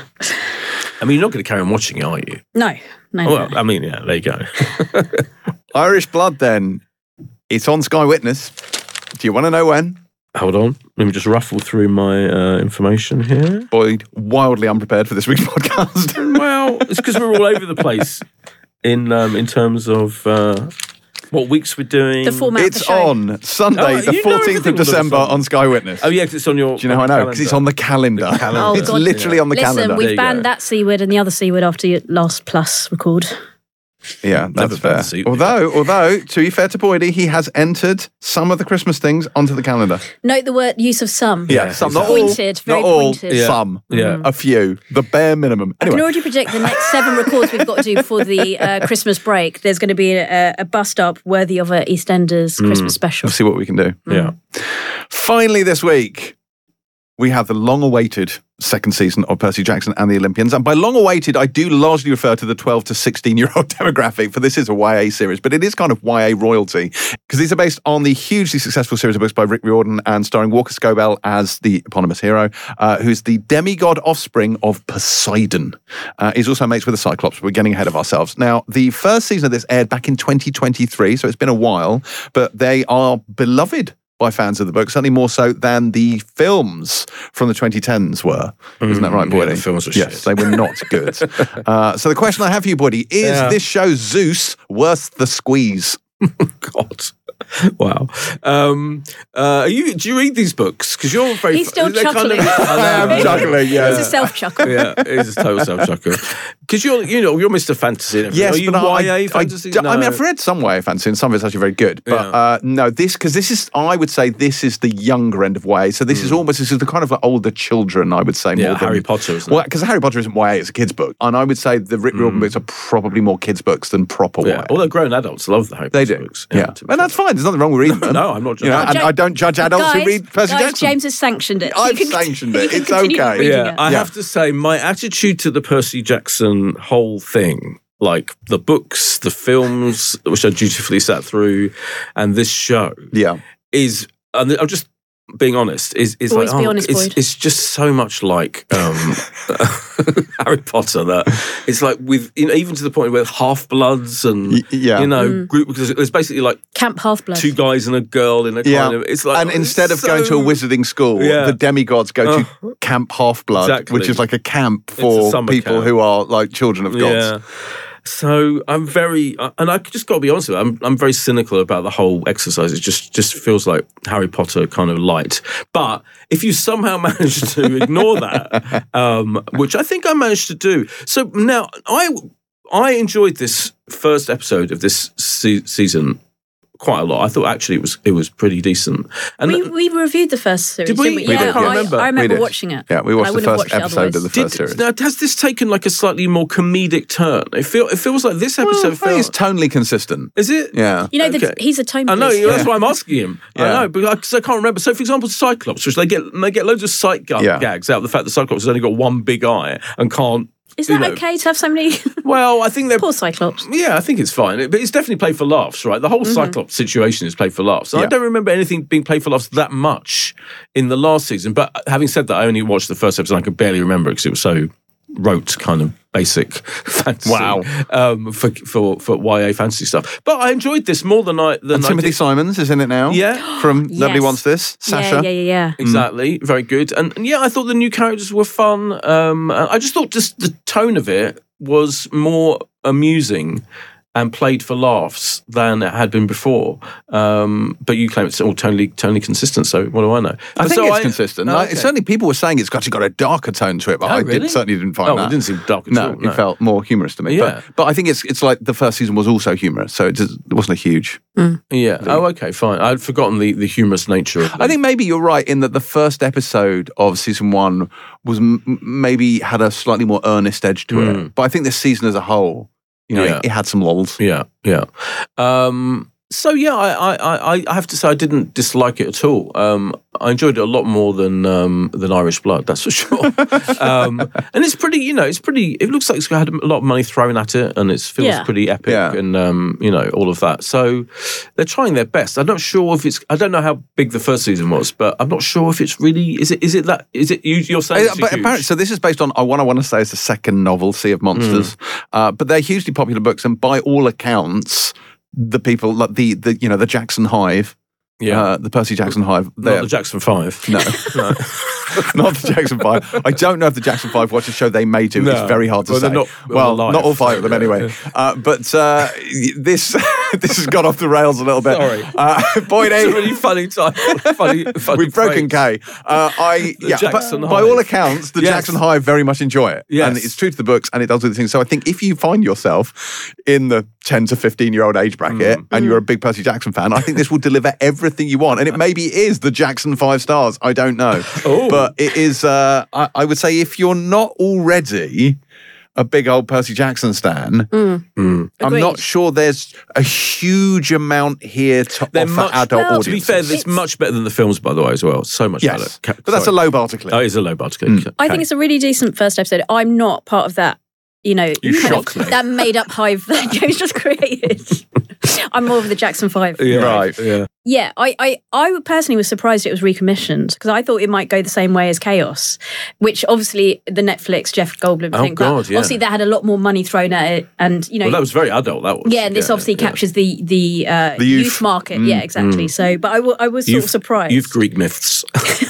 I mean, you're not going to carry on watching it, are you? No, no, no. Well, I mean, yeah, there you go. Irish Blood, then. It's on Sky Witness. Do you want to know when? Hold on. Let me just ruffle through my uh, information here. Boyd, wildly unprepared for this week's podcast. Well, it's because we're all over the place in um, in terms of uh, What weeks we're doing? The format of the It's show. on Sunday, Oh, the you know fourteenth everything of all of a December sudden. on Sky Witness. Oh yeah, 'cause it's on your. Do you know how I know? Because it's on the calendar. The calendar. Oh, It's God. literally on the Listen, calendar. There we've you banned go. that C word and the other C word after your last Plus record. Yeah, Never that's fair. fancy. Although, although, to be fair to Boydie, he has entered some of the Christmas things onto the calendar. Note the word use of some. Yeah, some, not Pointed, all, very not all, pointed. Yeah. some, Yeah. a few, the bare minimum. I can Anyway, already predict the next seven records we've got to do before the uh, Christmas break. There's going to be a, a bust up worthy of a EastEnders Christmas special. we'll see what we can do. Yeah. Finally, this week, we have the long-awaited second season of Percy Jackson and the Olympians. And by long-awaited, I do largely refer to the twelve to sixteen-year-old demographic, for this is a Y A series, but it is kind of Y A royalty, because these are based on the hugely successful series of books by Rick Riordan and starring Walker Scobell as the eponymous hero, uh, who's the demigod offspring of Poseidon. Uh, he's also mates with the Cyclops. We're getting ahead of ourselves. Now, the first season of this aired back in twenty twenty-three, so it's been a while, but they are beloved by fans of the book, certainly more so than the films from the twenty tens were. Isn't that right, yeah, Boydie? the films were Yes, shit. they were not good. uh, so the question I have for you, Boydie, is Yeah. this show Zeus worth the squeeze? God. Wow. Um, uh, are you, do you read these books? Because you're very. He's still they're kind chuckling. of- I know. I'm chuckling, yeah. It's a self chuckle. Yeah, it's a total self chuckle. Because you're, you know, you're Mister Fantasy. And Yes, are you but Y A I, I, fantasy? I, I mean, No. I've read some Y A fantasy, and some of it's actually very good. But Yeah. uh, no, this because this is, I would say, this is the younger end of Y A. So this is almost this is the kind of like older children, I would say, Hmm. Yeah, more than Harry Potter, isn't Well, it? because Harry Potter isn't Y A; it's a kids' book, and I would say the Rick Riordan books are probably more kids' books than proper Yeah, Y A. although grown adults love the Harry They Potter do, books. yeah, to be and that's fine. There's nothing wrong with reading them. No, I'm not You know, judging. and I don't judge adults guys, who read Percy guys, Jackson. James has sanctioned it. I've You can- sanctioned it. you can It's continue okay. reading Yeah, it. I Yeah. have to say, my attitude to the Percy Jackson whole thing, like the books, the films, which I dutifully sat through, and this show, Yeah. is, and I'm just being honest, is is Always like be oh, honest, it's, Boyd. it's just so much like um, Harry Potter that it's like with, you know, even to the point where Half Bloods and Y- yeah. you know Mm. group, because there's basically like Camp Half-Blood. two guys and a girl in a Yeah. kind of, it's like And oh, instead of it's going to a so- wizarding school, Yeah. the demigods go to Camp Half-Blood, Exactly. which is like a camp a for summer people camp. who are like children of gods. Yeah. So I'm very, and I just got to be honest with you, I'm I'm very cynical about the whole exercise. It just just feels like Harry Potter kind of light. But if you somehow manage to ignore that, um, which I think I managed to do, so now I I enjoyed this first episode of this se- season quite a lot. I thought actually it was it was pretty decent. And we, we reviewed the first series, Did we? didn't we? We Yeah, did, I I, remember. I We remember did. watching it. Yeah, we I watched the wouldn't have first watched it episode of the otherwise. first series. now has this taken like a slightly more comedic turn? It feel it feels like this Well, episode I think it's felt, tonally consistent. is it? Yeah. You know, Okay. the, he's a tone I know, police. that's why I'm asking him. I Yeah. know, because I can't remember. So, for example, Cyclops, which they get they get loads of sight gu- Yeah. gags out of the fact that Cyclops has only got one big eye and can't. Is you that know- okay to have so many? Well, I think they're. Poor Cyclops. Yeah, I think it's fine. It- But it's definitely played for laughs, right? The whole Cyclops situation is played for laughs. And Yeah. I don't remember anything being played for laughs that much in the last season. But having said that, I only watched the first episode. I could barely remember it because it was so rote, kind of basic fantasy. Wow. Um, for, for, for Y A fantasy stuff. But I enjoyed this more than I... Than And I Timothy did. Simons is in it now. Yeah. From Nobody Yes. Wants This. Sasha. Yeah, yeah, yeah, yeah. Exactly, very good, and, and yeah, I thought the new characters were fun. Um, and I just thought just the tone of it was more amusing and played for laughs than it had been before. Um, but you claim it's all totally totally consistent. So what do I know? I But think so it's consistent. Oh, Like, okay. certainly, people were saying it's actually got a darker tone to it, but Oh, I really? did, certainly didn't find Oh, that. it didn't seem dark at no, all. No, it felt more humorous to me. Yeah. But, but I think it's it's like the first season was also humorous, so it, just, it wasn't a huge. yeah. Oh, okay, fine. I'd forgotten the, the humorous nature of. The, I think maybe you're right in that the first episode of season one was m- maybe had a slightly more earnest edge to it. But I think this season as a whole, you know, Yeah. it, it had some lulls. Yeah, yeah. Um, so yeah, I, I, I, I have to say I didn't dislike it at all. Um, I enjoyed it a lot more than um, than Irish Blood, that's for sure. um, and it's pretty, you know, it's pretty. It looks like it's had a lot of money thrown at it, and it feels Yeah. pretty epic, Yeah. and um, you know, all of that. So they're trying their best. I'm not sure if it's. I don't know how big the first season was, but I'm not sure if it's really. Is it? Is it that? Is it? You, you're saying Uh, it's but huge. apparently, so this is based on uh, what I want to say is the second novel, Sea of Monsters. Mm. Uh, but they're hugely popular books, and by all accounts, the people like the the you know the Jackson Hive, yeah, uh, the Percy Jackson Hive, not they're the Jackson Five. no, No. not the Jackson Five. I don't know if the Jackson Five watch a show they may do. No. It's very hard to Well, say. they're not well, alive, not all five of them so, anyway. Uh, but uh, this. this has got off the rails a little bit. Sorry. Uh, Boyd, It's a really funny time. Funny, funny we've broken phrase. K. Uh, I, The yeah, Jackson but by Hive. all accounts, the Yes. Jackson Hive very much enjoy it. Yes. And it's true to the books and it does all the things. So I think if you find yourself in the ten to fifteen year old age bracket Mm. and you're a big Percy Jackson fan, I think this will deliver everything you want. And it maybe is the Jackson five stars. I don't know. Oh. But it is, uh, I, I would say if you're not already a big old Percy Jackson stan, Mm. I'm Agreed. not sure there's a huge amount here to They're offer much, adult well, audiences. To be fair, it's much better than the films, by the way, as well. So much yes, better. but that's a low bar to clear. Oh, it's a low bar to clear. I think it's a really decent first episode. I'm not part of that, you know, You kind shocked of, me. that made up hive that James just created. I'm more of the Jackson Five. Yeah, Right. Yeah. Yeah, I, I, I personally was surprised it was recommissioned because I thought it might go the same way as Chaos, which obviously the Netflix Jeff Goldblum Oh, thing. but God, yeah. obviously, they had a lot more money thrown at it, and you know, Well, that was very adult. That was. yeah, and this obviously yeah. captures the the, uh, The youth. youth. market. Yeah, exactly. So, but I, w- I was sort Youth- of surprised. Youth Greek myths.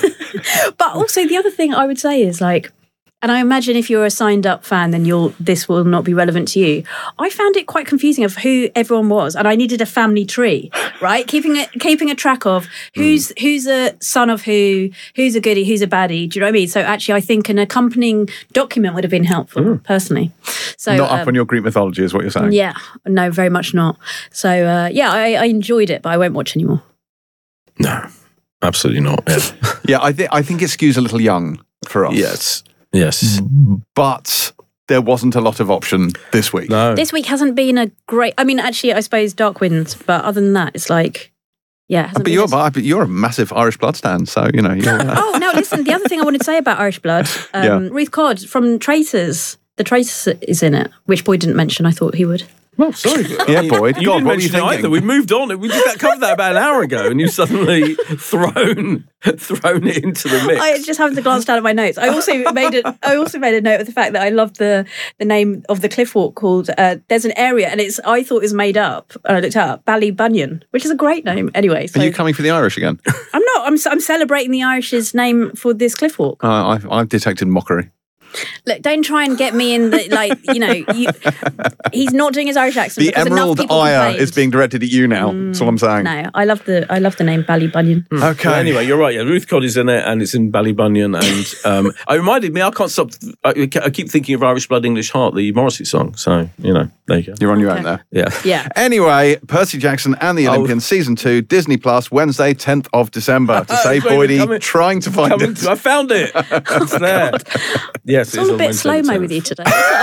But also the other thing I would say is like, and I imagine if you're a signed up fan, then you'll this will not be relevant to you. I found it quite confusing of who everyone was, and I needed a family tree, right? Keeping it, keeping a track of who's Hmm. who's a son of who, who's a goodie, who's a baddie. Do you know what I mean? So actually, I think an accompanying document would have been helpful, personally. So Not up um, on your Greek mythology, is what you're saying. yeah, no, very much not. So uh, yeah, I, I enjoyed it, but I won't watch anymore. No, absolutely not. Yeah. Yeah, I think I think it skews a little young for us. yes. Yes. but there wasn't a lot of option this week. No. This week hasn't been a great. I mean, actually, I suppose Dark Winds, but other than that, it's like, yeah. it hasn't But been you're, as- but you're a massive Irish blood stan, so you know. You're, uh, Oh no! Listen, the other thing I wanted to say about Irish Blood, um, Yeah. Ruth Codd from Traitors. The Traitors is in it, which Boyd didn't mention. I thought he would. Well, sorry. Yeah, Boyd. You God, didn't what were you mention it thinking? either. We moved on. We did that cover that about an hour ago, and you suddenly thrown thrown it into the mix. I just happened to glance down at my notes. I also made a, I also made a note of the fact that I loved the the name of the cliff walk called. Uh, there's an area, and it's I thought it was made up. And I looked it up, Ballybunion, which is a great name. Anyway, so Are you coming for the Irish again? I'm not. I'm I'm celebrating the Irish's name for this cliff walk. Uh, I've, I've detected mockery. Look, don't try and get me in the like. You know, you, he's not doing his Irish accent. The because enough Emerald people Ire complained. is being directed at you now. That's what I'm saying. No, I love the I love the name Ballybunion. Okay. Well, anyway, you're right. Yeah, Ruth Codd is in it, and it's in Ballybunion. And um, I reminded me, I can't stop. I, I keep thinking of Irish Blood, English Heart, the Morrissey song. So you know, there you go. You're on your Okay. own there. Yeah. Yeah. Anyway, Percy Jackson and the Oh. Olympians, season two, Disney Plus, Wednesday, tenth of December. To save Coming- Boydie coming- trying to find Coming it. to- I found it. It's there. Yes, It's all a bit slow mo with you today.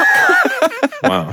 Wow.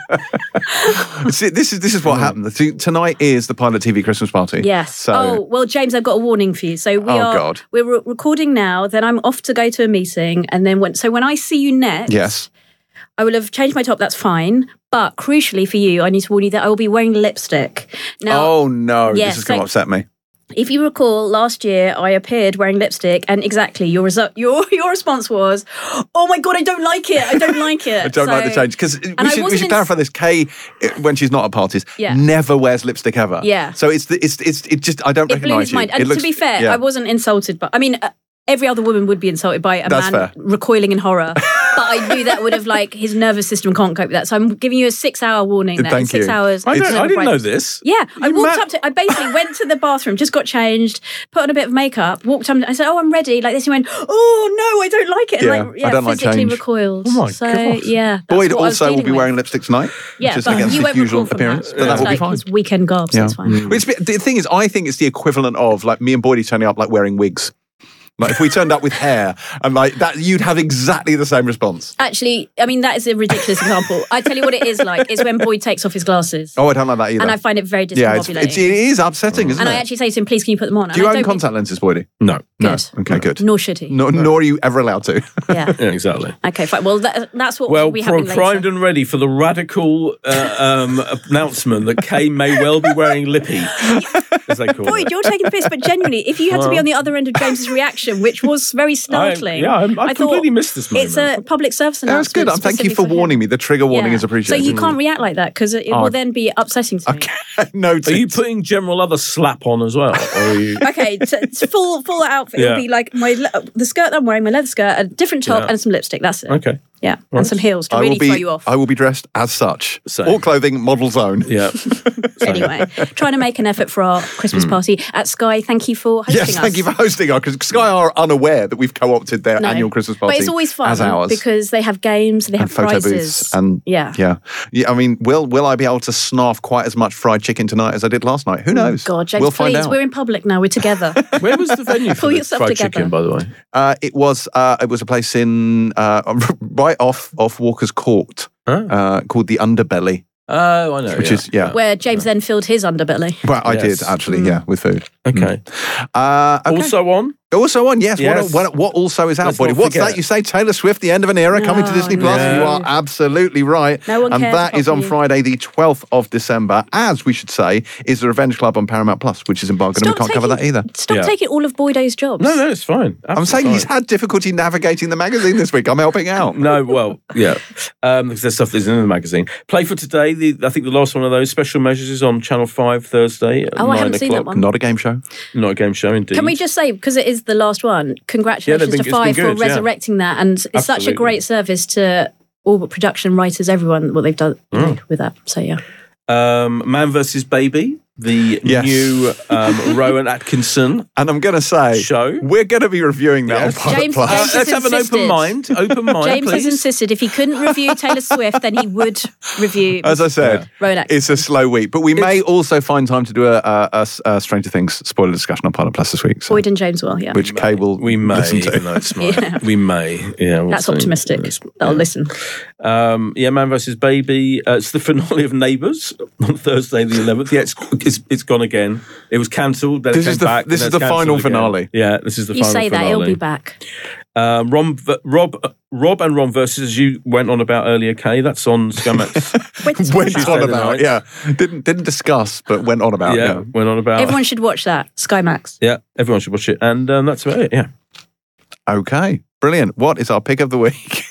See, this is this is what happened. See, Tonight is the Pilot T V Christmas party. Yes. So oh well, James, I've got a warning for you. So we Oh, are God. we're re- recording now. Then I'm off to go to a meeting, and then when so when I see you next, yes. I will have changed my top. That's fine. But crucially for you, I need to warn you that I will be wearing lipstick. Now, Oh no, Yeah, this is going to so- upset me. if you recall, last year I appeared wearing lipstick, and exactly your result, your your response was, "Oh my god, I don't like it. I don't like it. I don't like the So- change because we I should, we wasn't should in- clarify this. Kay, uh, when she's not at parties, Yeah. never wears lipstick ever. Yeah. So it's the, it's it's it just I don't It blew recognise his you. mind. It And looks- to be fair, yeah. I wasn't insulted, but I mean, uh, every other woman would be insulted by a That's man fair. recoiling in horror. But I knew that would have like his nervous system can't cope with that. So I'm giving you a six-hour warning. There. In Thank six you. hours. I, it's don't, a I didn't break. know this. Yeah, I You walked ma- up to. I basically went to the bathroom, just got changed, put on a bit of makeup, walked up. I said, "Oh, I'm ready." Like this, he went, "Oh no, I don't like it." And Yeah, like, yeah, I don't like physically change. recoiled. Oh, my so God. yeah, that's Boyd what I was also will dealing be with. wearing lipstick tonight, Yeah, just but against you his won't usual recall from appearance. That. But that It's will be like fine. his weekend garb, so Yeah. it's fine. Well, it's, the thing is, I think it's the equivalent of like me and Boydie turning up like wearing wigs. Like if we turned up with hair and like that, you'd have exactly the same response. Actually, I mean, that is a ridiculous example. I tell you what it is like. It's when Boyd takes off his glasses. Oh, I don't like that either. And I find it very yeah, it's, discombobulating. it's, it is upsetting, isn't and it? I actually say to him, please, can you put them on? Do you and I own don't contact lenses, Boydie? No. No. Good. Okay, good. Nor should he. Nor, nor are you ever allowed to. Yeah. Yeah, exactly. Okay, fine. Well, that, that's what Well, will be pro- happening later. primed and ready for the radical uh, um, announcement that Kay may well be wearing lippy, as they call Boyd, it. you're taking the piss, but genuinely, if you had to be Well. on the other end of James's reaction, which was very startling. I, yeah, I, I, thought completely missed this moment. It's a public service That's announcement. good. Um, Thank you for specifically warning him. me. The trigger warning Yeah. is appreciated. So you can't react like that because it Oh. will then be upsetting to me. Noted. Are you putting General Other slap on as well? Or are you... Okay, so it's full full outfit. Yeah. It'll be like my le- the skirt that I'm wearing, my leather skirt, a different top, Yeah. and some lipstick. That's it. Okay. Yeah, and some heels to I really will be, throw you off. I will be dressed as such. Same. All clothing, model zone. Yeah. Anyway, trying to make an effort for our Christmas party at Sky. Thank you for hosting Yes, us. thank you for hosting us, because Sky are unaware that we've co-opted their No. annual Christmas party But it's always fun as ours. because they have games, they have and photo prizes. booths and yeah. yeah, yeah. I mean, will will I be able to snarf quite as much fried chicken tonight as I did last night? Who knows? God, James, we'll please, find out. we're in public now. We're together. Where was the venue for Pull the yourself fried together. chicken, by the way? Uh, it was uh, it was a place in uh, right off off Walker's Court Oh, uh, called the Underbelly, oh I know. which yeah. is yeah. Where James then filled his underbelly. Well, I Yes. did actually, yeah, with food. Okay. Uh, okay. Also on? Also on, yes. Yes. What, what, what also is out, Let's buddy? not What's forget. that? You say Taylor Swift, the end of an era, coming to No, Disney Plus. no. You are absolutely right. No one and cares that apart is from on you. Friday, the twelfth of December, as we should say, is the Revenge Club on Paramount Plus, which is embargoed, and we can't cover that either. Stop Yeah. taking all of Boydo's jobs. No, no, it's fine. I'm saying Absolutely he's fine. had difficulty navigating the magazine this week. I'm helping out. No, well, yeah, um, because there's stuff that's in the magazine. Play for today. The, I think the last one of those special measures is on Channel Five Thursday. At Oh, I nine haven't seen that o'clock. one. Not a game show. Not a game show, indeed. Can we just say, because it is the last one, Yeah, congratulations they've been- to it's been Five good, for yeah. resurrecting that. And it's such a Absolutely. great service to all the production writers, everyone, what they've done you Mm. know, with that. So, yeah. Um, Man versus Baby, the Yes. new um, Rowan Atkinson And I'm going to say, show. we're going to be reviewing that Yes. on Pilot James- Plus. Uh, James let's has have an open insisted. mind. Open mind, James please. has insisted if he couldn't review Taylor Swift, then he would review As I said, Rowan Atkinson. it's a slow week, but we may also find time to do a, a, a, a Stranger Things spoiler discussion on Pilot Plus this week. So, Boyd and James will, yeah. which Kay will We may, listen to. even though it's mine. Yeah. We may. Yeah, we'll That's see. optimistic. It's- I'll listen. Um, yeah, Man versus Baby. Uh, it's the finale of Neighbours on Thursday the eleventh. Yeah, it's, it's it's gone again. It was cancelled. Then This it is came the- back. this and is then the it's final cancelled again. finale. Yeah, this is the You final say that, finale. it'll be back. Uh, Rob, Rob, Rob, and Ron versus, as you went on about earlier, Kay. That's on Skymax. Wait, it's Went about- on the about, night. yeah. Didn't didn't discuss, but went on about. yeah, Yeah. went on about. Everyone should watch that. Sky Max. yeah, everyone should watch it, and um, that's about it. Yeah. Okay, brilliant. What is our pick of the week?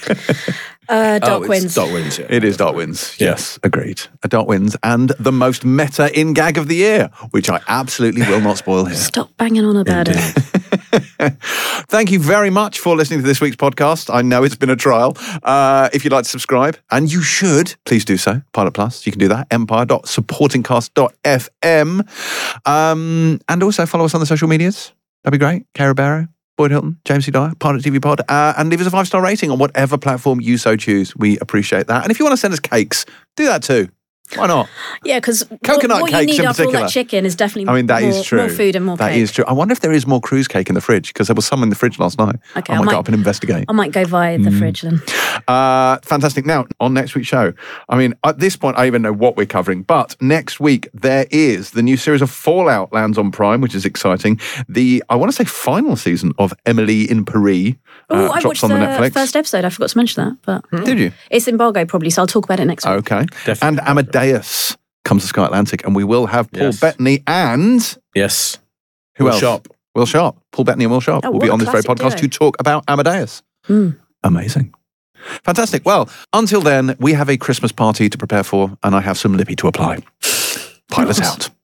Uh, Dark oh, it's Winds. Dark Winds. Yeah. It is Dark Winds. Yeah. Yes, agreed. A Dark Winds and the most meta in gag of the year, which I absolutely will not spoil here. Stop banging on about it. Thank you very much for listening to this week's podcast. I know it's been a trial. Uh, if you'd like to subscribe, and you should, please do so. Pilot Plus, you can do that. empire dot supporting cast dot f m. Um, and also follow us on the social medias. That'd be great. Cara Barrow, Boyd Hilton, James C. Dyer, Pilot T V Pod, uh, and leave us a five-star rating on whatever platform you so choose. We appreciate that. And if you want to send us cakes, do that too. Why not? Yeah, because what, Coconut what you cakes need in after all particular. that chicken is definitely I mean, that is more, true. more food and more That cake. is true. I wonder if there is more cruise cake in the fridge, because there was some in the fridge last night. Okay, I I might might- go up and investigate. I might go via Mm. the fridge then. Uh, fantastic. Now, on next week's show, I mean, at this point, I even know what we're covering, but next week, there is the new series of Fallout lands on Prime, which is exciting. The, I want to say, final season of Emily in Paris Oh, uh, I drops watched on the, the Netflix. first episode. I forgot to mention that, but Did you? it's embargo probably, so I'll talk about it next week. Okay. Definitely. And Amadeus comes to Sky Atlantic, and we will have Paul Yes. Bettany and Yes. who Will else? Sharp. Will Sharp. Paul Bettany and Will Sharp Oh, will be what a on this very classic podcast duo. to talk about Amadeus. Hmm. Amazing. Fantastic. Well, until then, we have a Christmas party to prepare for, and I have some lippy to apply. Pilot Nice. out.